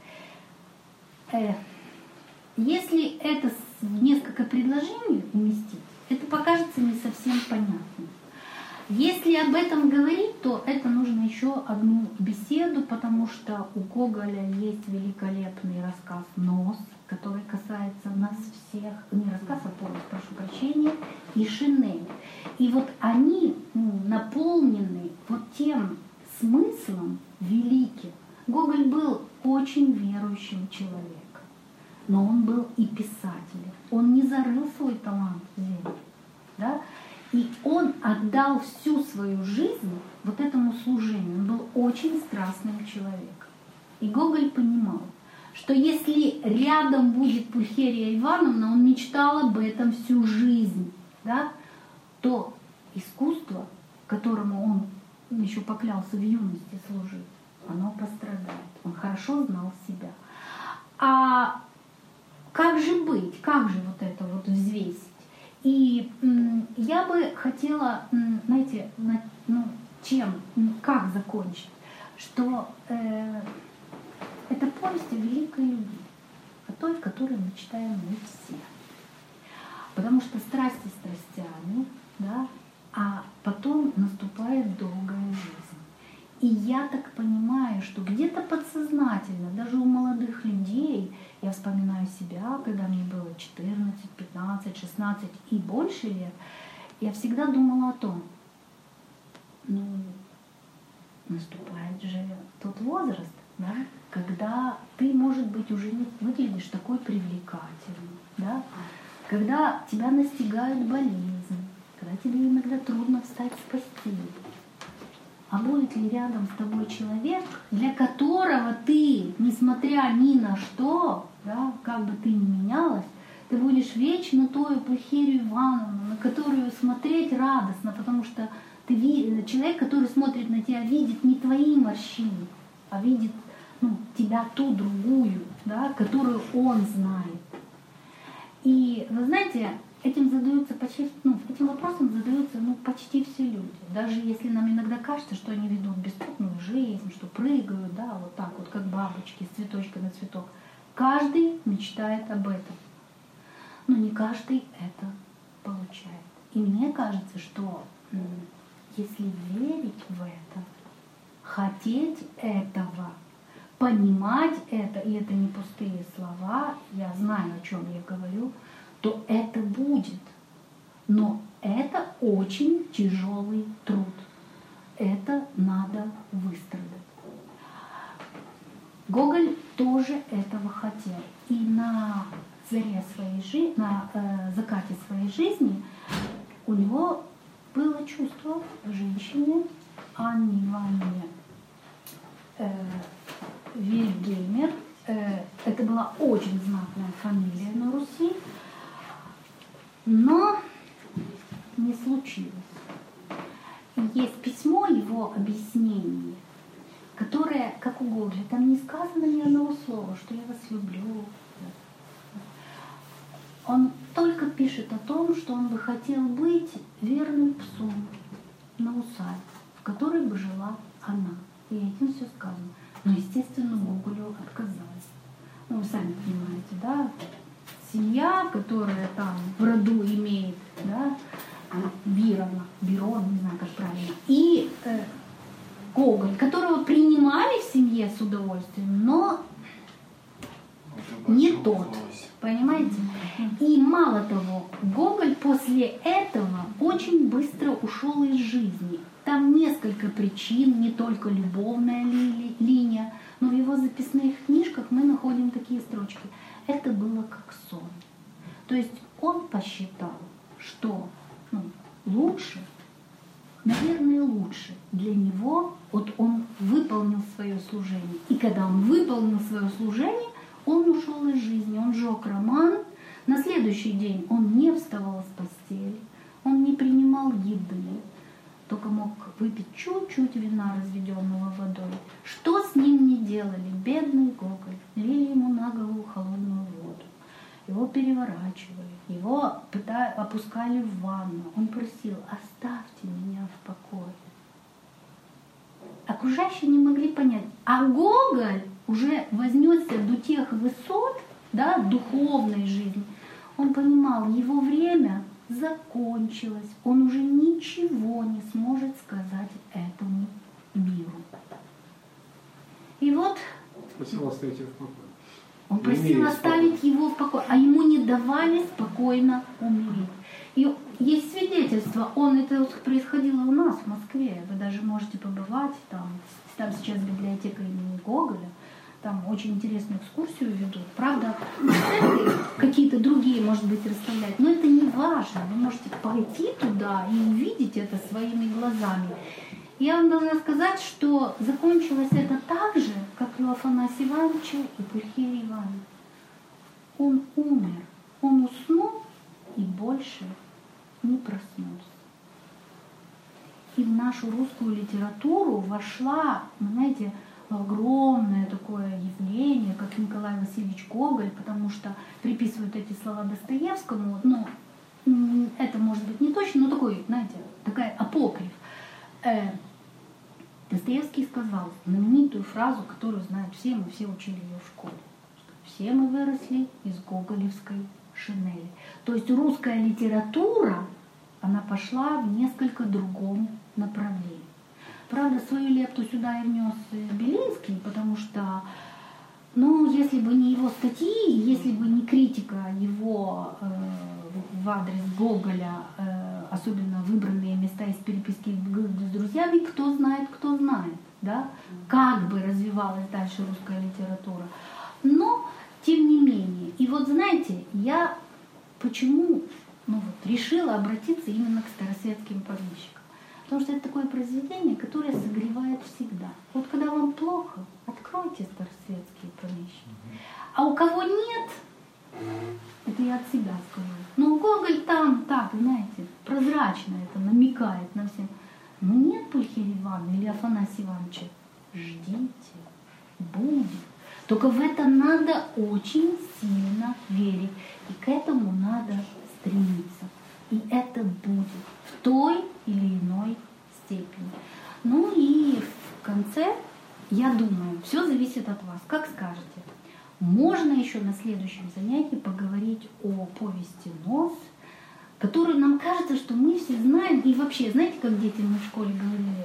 вас. Э, если это в несколько предложений уместить, это покажется не совсем понятным. Если об этом говорить, то это нужно еще одну беседу, потому что у Гоголя есть великолепный рассказ «Нос», который касается нас всех, не рассказ, а повесть, прошу прощения, и «Шинель». И вот они ну, наполнены вот тем смыслом великим. Гоголь был очень верующим человеком, но он был и писателем. Он не зарыл свой талант в землю, да? И он отдал всю свою жизнь вот этому служению. Он был очень страстным человеком. И Гоголь понимал, что если рядом будет Пульхерия Ивановна, он мечтал об этом всю жизнь, да, то искусство, которому он еще поклялся в юности служить, оно пострадает. Он хорошо знал себя. А как же быть? Как же вот это вот взвесить? И м, я бы хотела, м, знаете, на, ну, чем, как закончить, что э, это повесть о великой любви, о той, в которой мечтаем мы все. Потому что страсти страстями, да, а потом наступает долгая жизнь. И я так понимаю, что где-то подсознательно, даже у молодых людей, я вспоминаю себя, когда мне было четырнадцать, пятнадцать, шестнадцать и больше лет, я всегда думала о том, ну, наступает же тот возраст, да, когда ты, может быть, уже не выглядишь такой привлекательной, да, когда тебя настигают болезни, когда тебе иногда трудно встать с постели. А будет ли рядом с тобой человек, для которого ты, несмотря ни на что, да, как бы ты ни менялась, ты будешь вечно той Пульхерию Ивановну, на которую смотреть радостно, потому что ты человек, который смотрит на тебя, видит не твои морщины, а видит ну, тебя ту другую, да, которую он знает. И вы знаете, этим задаются почти, ну, этим вопросом задаются ну, почти все люди. Даже если нам иногда кажется, что они ведут беспутную жизнь, что прыгают, да, вот так вот, как бабочки, с цветочка на цветок. Каждый мечтает об этом. Но не каждый это получает. И мне кажется, что если верить в это, хотеть этого, понимать это, и это не пустые слова, я знаю, о чем я говорю, то это будет. Но это очень тяжелый труд. Это надо выстрадать. Гоголь тоже этого хотел. И на заре своей жизни, на э, закате своей жизни у него было чувство к женщине Анне Ивановне э, Вильгельмер. Э, это была очень знатная фамилия на Руси. Но не случилось. Есть письмо, его объяснение, которое, как у Гоголя, там не сказано ни одного слова, что я вас люблю. Он только пишет о том, что он бы хотел быть верным псом на усадьбе, в которой бы жила она. И этим все сказано. Но, естественно, Гоголю отказали. Ну, вы сами понимаете, да? Семья, которая там в роду имеет, да, Бирона, Бирон, не знаю, как правильно, и э, Гоголь, которого принимали в семье с удовольствием, но не тот. Понимаете? И мало того, Гоголь после этого очень быстро ушел из жизни. Там несколько причин, не только любовная ли, линия, но в его записных книжках мы находим такие строчки. Это было как сон. То есть он посчитал, что ну, лучше, наверное, лучше для него, вот он выполнил свое служение. И когда он выполнил свое служение, он ушел из жизни, он сжег роман. На следующий день он не вставал с постели, он не принимал еды, только мог выпить чуть-чуть вина, разведенного водой. Что с ним не делали? Бедный Гоголь. Лили ему на голову холодную воду. Его переворачивали, его пытали, опускали в ванну. Он просил: оставьте меня в покое. Окружающие не могли понять. А Гоголь уже вознесся до тех высот, да, духовной жизни. Он понимал, его время закончилось. Он уже ничего не сможет сказать этому миру. И вот Просил оставить его в покое. он просил оставить его в покое, а ему не давали спокойно умереть. И есть свидетельство, он, это происходило у нас в Москве. Вы даже можете побывать, там, там сейчас библиотека имени Гоголя. Там очень интересную экскурсию ведут. Правда, какие-то другие, может быть, расставляют. Но это не важно. Вы можете пойти туда и увидеть это своими глазами. Я вам должна сказать, что закончилось это так же, как и у Афанасия Ивановича и Пульхерии Ивановны. Он умер. Он уснул и больше не проснулся. И в нашу русскую литературу вошла, знаете, огромное такое явление, как Николай Васильевич Гоголь, потому что приписывают эти слова Достоевскому, но это может быть не точно, но такой, знаете, такая апокриф. Э, Достоевский сказал знаменитую фразу, которую знают все, мы все учили ее в школе. Все мы выросли из гоголевской шинели. То есть русская литература, она пошла в несколько другом направлении. Правда, свою лепту сюда и внес Белинский, потому что, ну, если бы не его статьи, если бы не критика его э, в адрес Гоголя, э, особенно выбранные места из переписки с друзьями, кто знает, кто знает, да, как бы развивалась дальше русская литература. Но, тем не менее, и вот знаете, я почему ну, вот, решила обратиться именно к старосветским помещикам. Потому что это такое произведение, которое согревает всегда. Вот когда вам плохо, откройте старосветские помещики. А у кого нет, это я от себя скажу. Ну, Гоголь там, так, знаете, прозрачно это намекает на всем. Но нет Пульхерии Ивановны или Афанасия Ивановича. Ждите, будет. Только в это надо очень сильно верить. И к этому надо стремиться. И это будет в той или иной степени. Ну и в конце, я думаю, все зависит от вас. Как скажете. Можно еще на следующем занятии поговорить о повести «Нос», которую нам кажется, что мы все знаем. И вообще, знаете, как дети мы в школе говорили?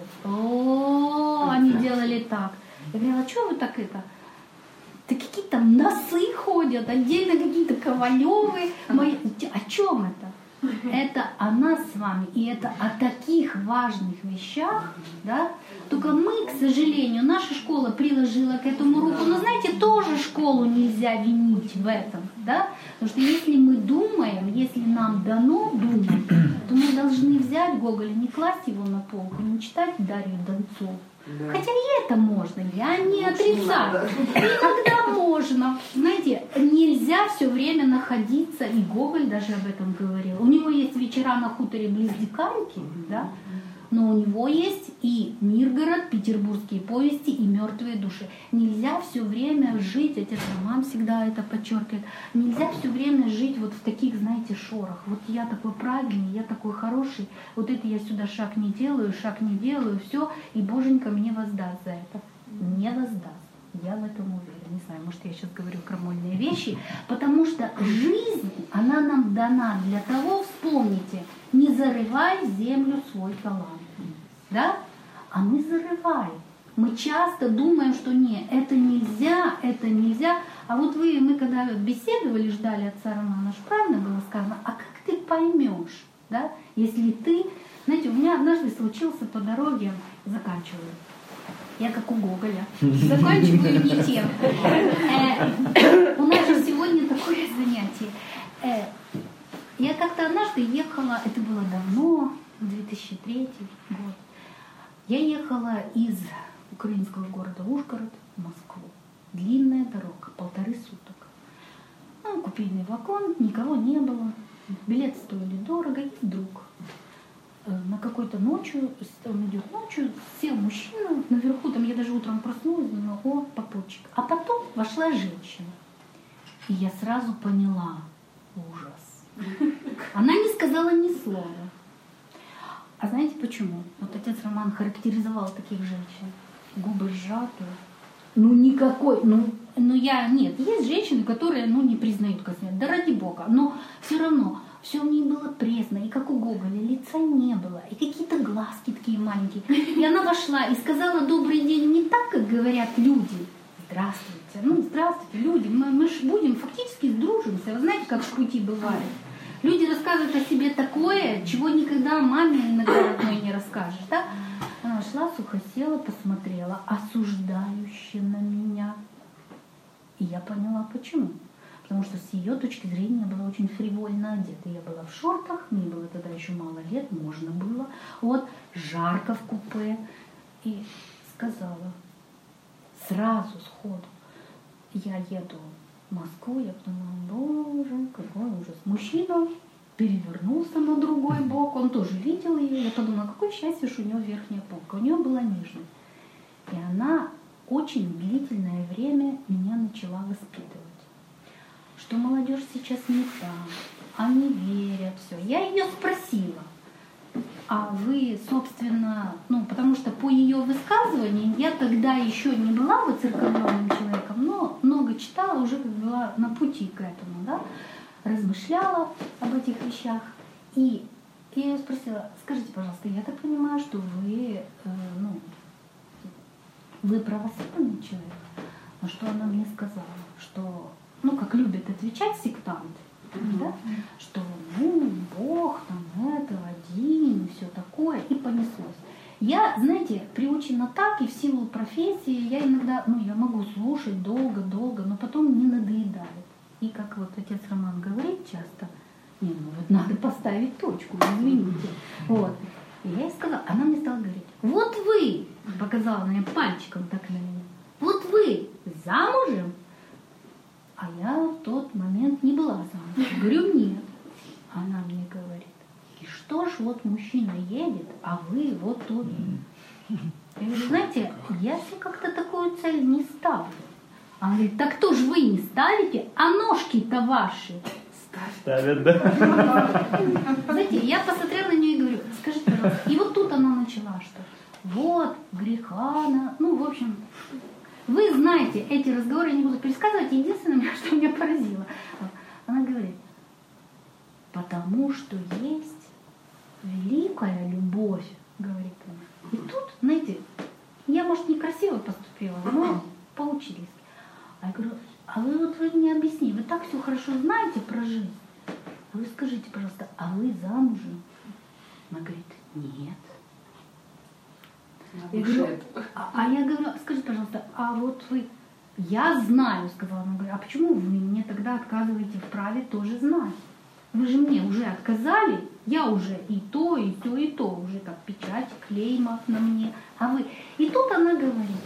О, они делали так. Я говорила, а что вы так это? Да какие там носы ходят, отдельно какие-то Ковалевы. Мои... О чем это? Это о нас с вами, и это о таких важных вещах, да? Только мы, к сожалению, наша школа приложила к этому руку, но знаете, тоже школу нельзя винить в этом, да? Потому что если мы думаем, если нам дано думать, то мы должны взять Гоголя, не класть его на полку, не читать Дарью Донцову. Да. Хотя и это можно, я не отрицаю. Иногда можно. Знаете, нельзя все время находиться, и Гоголь даже об этом говорил. У него есть вечера на хуторе близ Диканьки, да? Но у него есть и Миргород, петербургские повести, и мертвые души. Нельзя все время жить, этот роман всегда это подчеркивает, нельзя все время жить вот в таких, знаете, шорах. Вот я такой правильный, я такой хороший, вот это я сюда шаг не делаю, шаг не делаю, все, и Боженька мне воздаст за это. Не воздаст. Я в этом уверена. Не знаю, может, я сейчас говорю крамольные вещи, потому что жизнь, она нам дана для того, вспомните, не зарывай в землю свой талант. Да? А мы зарываем. Мы часто думаем, что нет, это нельзя, это нельзя, А вот вы, мы когда беседовали, ждали отца Романа, аж правильно было сказано, а как ты поймешь, да, если ты... Знаете, у меня однажды случился по дороге, заканчиваю, я как у Гоголя, заканчиваю не тем. Э, у нас же сегодня такое занятие. Э, я как-то однажды ехала, это было давно, две тысячи третий год, я ехала из украинского города Ужгород в Москву. Длинная дорога, полторы суток. Ну, купейный вагон, никого не было. Билеты стоили дорого, и вдруг на какой-то ночью, он идет ночью, сел мужчина, наверху, там я даже утром проснулась, думала, о, попутчик. А потом вошла женщина. И я сразу поняла ужас. Она не сказала ни слова. А знаете почему? Вот отец Роман характеризовал таких женщин. Губы сжатые. Ну никакой, ну, ну я, нет, есть женщины, которые, ну, не признают косметику, да ради Бога, но все равно, все в ней было пресно, и как у Гоголя, лица не было, и какие-то глазки такие маленькие. И она вошла и сказала добрый день не так, как говорят люди. Здравствуйте, ну, здравствуйте, люди, мы, мы же будем, фактически сдружимся, вы знаете, как в пути бывает. Люди рассказывают о себе такое, чего никогда маме иногда одной не расскажешь, да? Она шла, сухо села, посмотрела, осуждающе на меня. И я поняла, почему. Потому что с ее точки зрения я была очень фривольно одета. Я была в шортах, мне было тогда еще мало лет, можно было. Вот, жарко в купе. И сказала сразу, сходу, я еду в Москву, я подумала, боже, какой ужас. Мужчина перевернулся на другой бок, он тоже видел ее. Я подумала, какое счастье, что у него верхняя полка. У нее была нижняя. И она очень длительное время меня начала воспитывать. Что молодежь сейчас не там, они верят, все. Я ее спросила, а вы, собственно, ну, потому что по ее высказываниям, я тогда еще не была воцерковленным человеком, но много читала, уже как была на пути к этому, да, размышляла об этих вещах. И я ее спросила, скажите, пожалуйста, я так понимаю, что вы, э, ну, вы православный человек? Но что она мне сказала? Что, ну, как любят отвечать сектанты, mm-hmm. да? Что, ну, Бог там это один, и все такое, и понеслось. Я, знаете, приучена так, и в силу профессии я иногда, ну, я могу слушать долго-долго, но потом не надоедает. И как вот отец Роман говорит часто, не, ну вот надо поставить точку, извините. Вот. И я ей сказала, она мне стала говорить, вот вы, показала на меня пальчиком так на меня, вот вы замужем? А я в тот момент не была замужем. Говорю, нет. Она мне говорит, и что ж, вот мужчина едет, а вы вот тут. Я говорю, знаете, я себе как-то такую цель не ставлю. Она говорит, так кто же вы не ставите, а ножки-то ваши ставят, да? Знаете, я посмотрела на нее и говорю, скажите, пожалуйста, и вот тут она начала, что вот, греха, она, ну, в общем, вы знаете, эти разговоры я не буду пересказывать, единственное, что меня поразило. Она говорит, потому что есть великая любовь, говорит она. И тут, знаете, я, может, некрасиво поступила, но получились. А я говорю, а вы вот вы мне объясните, вы так все хорошо знаете про жизнь. А вы скажите, пожалуйста, а вы замужем? Она говорит, нет. Я говорю, а, а я говорю, скажите, пожалуйста, а вот вы, я знаю, сказала она, говорю, а почему вы мне тогда отказываете в праве тоже знать? Вы же мне уже отказали, я уже и то, и то, и то, уже как печать, клейма на мне, а вы... И тут она говорит,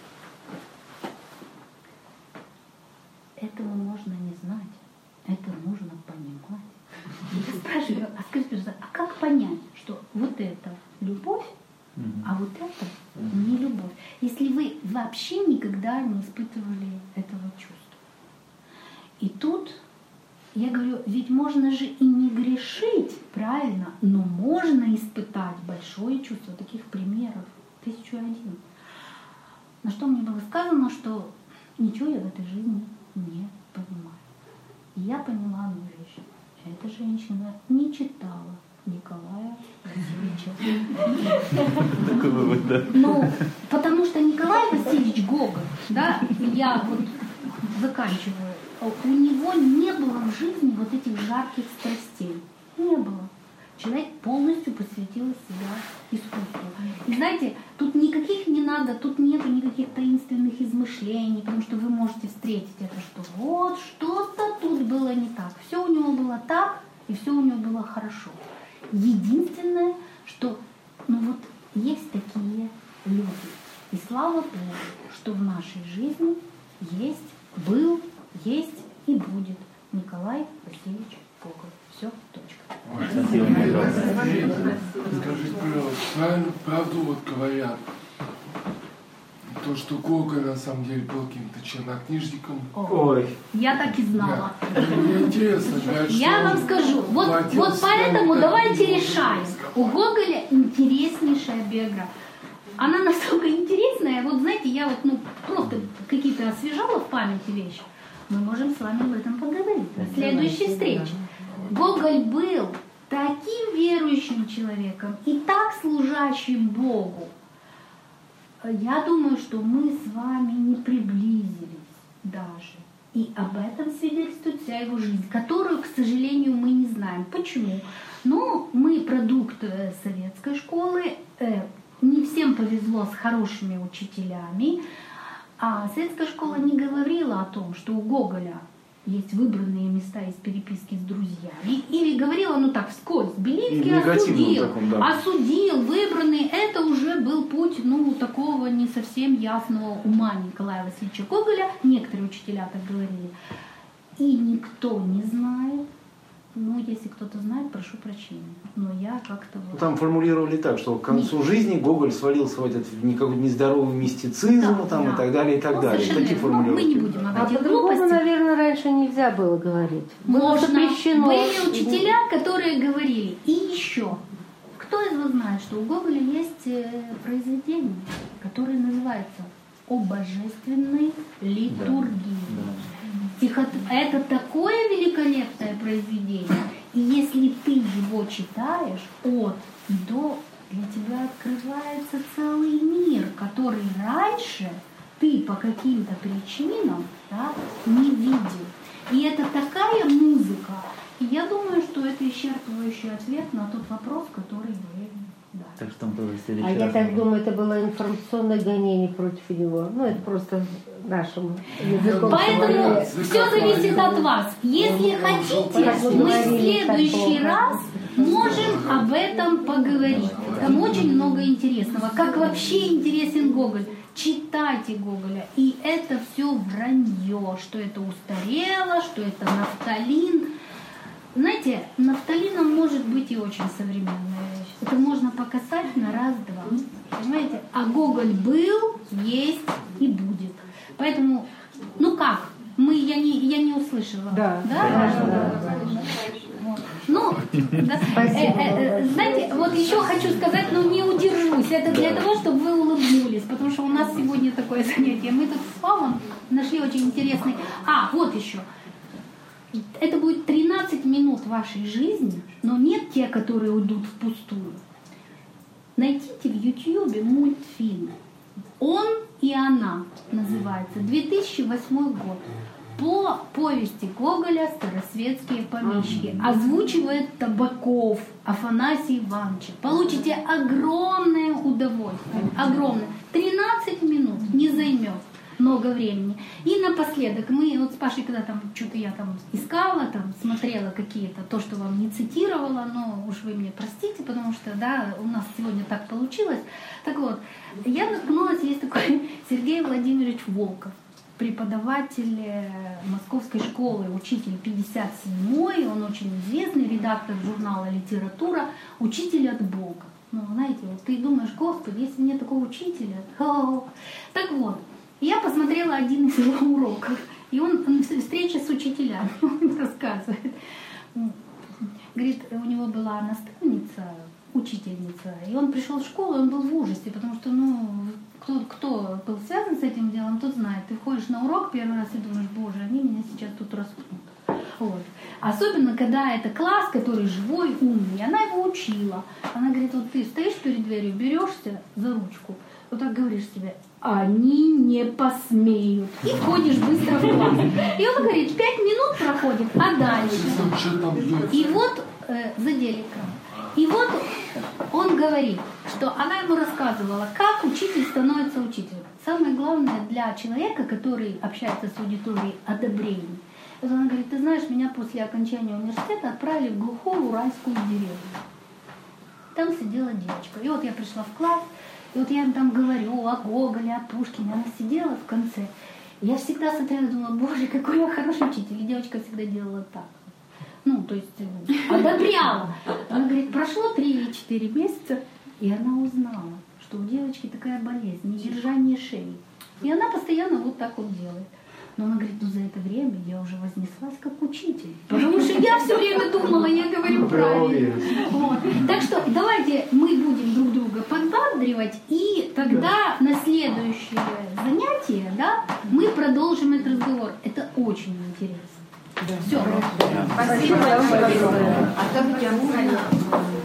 этого можно не знать, это нужно понимать. Я спрашиваю, а скажите, пожалуйста, а как понять, что вот это любовь, а вот это не любовь? Если вы вообще никогда не испытывали этого чувства. И тут я говорю, ведь можно же и не грешить, правильно, но можно испытать большое чувство. Таких примеров тысячу один. На что мне было сказано, что ничего я в этой жизни не понимаю. И я поняла одну вещь. Эта женщина не читала Николая Васильевича. Такой вывод, да. Ну, потому что Николай Васильевич Гоголь, да, я вот заканчиваю, у него не было в жизни вот этих жарких страстей. Не было. Человек полностью посвятил себя искусству. И знаете, тут никаких не надо, тут нету никаких таинственных измышлений, потому что вы можете встретить это, что вот что-то тут было не так. Все у него было так, и все у него было хорошо. Единственное, что ну вот есть такие люди. И слава Богу, что в нашей жизни есть, был, есть и будет Николай Васильевич Гоголь. Все, точка. Скажите, пожалуйста, правильно, правду вот говорят, то, что Гоголь на самом деле был каким-то чернокнижником. Ой. Я так и знала. Да. Мне интересно, говорят, что Я вам скажу, вот, вот поэтому давайте решаем. У Гоголя интереснейшая биография. Она настолько интересная, вот знаете, я вот ну просто какие-то освежала в памяти вещи. Мы можем с вами об этом поговорить на следующей встрече. Гоголь был таким верующим человеком и так служащим Богу. Я думаю, что мы с вами не приблизились даже. И об этом свидетельствует вся его жизнь, которую, к сожалению, мы не знаем. Почему? Ну, мы продукт советской школы, не всем повезло с хорошими учителями, а советская школа не говорила о том, что у Гоголя есть выбранные места из переписки с друзьями, или говорила, ну так, вскользь, Белинский осудил, таком, да. осудил, выбранный, это уже был путь, ну, такого не совсем ясного ума Николая Васильевича Гоголя, некоторые учителя так говорили, и никто не знает. Ну, если кто-то знает, прошу прощения. Но я как-то... Вот... Там формулировали так, что к концу Нет. жизни Гоголь свалился в этот какой-то нездоровый мистицизм да, там, да. и так далее, и так ну, далее. Такие формулировки. Мы не будем об этих а по-другому, наверное, раньше нельзя было говорить. Было Можно. запрещено. Были учителя, которые говорили. И еще. Кто из вас знает, что у Гоголя есть произведение, которое называется «О божественной литургии». Да. Это такое великолепное произведение, и если ты его читаешь от и до, для тебя открывается целый мир, который раньше ты по каким-то причинам да, не видел. И это такая музыка. И я думаю, что это исчерпывающий ответ на тот вопрос, который вы... Да. Так что он тоже следующий А раз я так может. думаю, это было информационное гонение против него. Ну, это просто нашим языком. Поэтому все зависит от вас. Если хотите, мы в следующий раз можем об этом поговорить. Там очень много интересного. Как вообще интересен Гоголь. Читайте Гоголя. И это все вранье, что это устарело, что это нафталин. Знаете, нафталином может быть и очень современная вещь. Это можно показать на раз-два. Понимаете? А Гоголь был, есть и будет. Поэтому, ну как? Мы, я, не, я не услышала. Да. Да? Да, да, да, да, да. Вот. Ну, да. э, э, знаете, вот еще хочу сказать, но не удержусь. Это для того, чтобы вы улыбнулись, потому что у нас сегодня такое занятие. Мы тут с Павлом нашли очень интересный... А, вот еще. Это будет тринадцать минут вашей жизни, но нет те, которые уйдут впустую. Найдите в Ютьюбе мультфильм «Он и она» называется, две тысячи восьмой год. По повести Гоголя «Старосветские помещики». Озвучивает Табаков Афанасий Иванович. Получите огромное удовольствие. Огромное. тринадцать минут не займет. Много времени. И напоследок, мы вот с Пашей, когда там что-то я там искала, там смотрела какие-то, то, что вам не цитировала, но уж вы мне простите, потому что, да, у нас сегодня так получилось. Так вот, я наткнулась, есть такой Сергей Владимирович Волков, преподаватель Московской школы, учитель пятьдесят седьмой, он очень известный, редактор журнала «Литература», учитель от Бога. Ну, знаете, вот ты думаешь, Господи, если нет такого учителя, то... Так вот, я посмотрела один из его уроков, и он, встреча с учителями, он рассказывает. Говорит, у него была наставница, учительница, и он пришел в школу, и он был в ужасе, потому что, ну, кто, кто был связан с этим делом, тот знает. Ты входишь на урок первый раз и думаешь, боже, они меня сейчас тут распнут. Вот. Особенно, когда это класс, который живой, умный, и она его учила. Она говорит, вот ты стоишь перед дверью, берешься за ручку, вот так говоришь себе, они не посмеют. И входишь быстро в класс. И он говорит, пять минут проходит, а дальше? И вот, э, задели экран. И вот он говорит, что она ему рассказывала, как учитель становится учителем. Самое главное для человека, который общается с аудиторией, одобрение. Вот она говорит, ты знаешь, меня после окончания университета отправили в глухую уральскую деревню. Там сидела девочка. И вот я пришла в класс, и вот я им там говорю о Гоголе, о Пушкине. Она сидела в конце. И я всегда смотрела и думала, боже, какой я хороший учитель. И девочка всегда делала так. Ну, то есть одобряла. Она говорит, прошло три или четыре месяца, и она узнала, что у девочки такая болезнь, недержание шеи. И она постоянно вот так вот делает. Но она говорит, ну за это время я уже вознеслась как учитель. Потому что я все время думала, я говорю правильно. Вот. Так что давайте мы будем друг друга подбадривать, и тогда на следующее занятие, да, мы продолжим этот разговор. Это очень интересно. Да. Все. Спасибо. Спасибо. А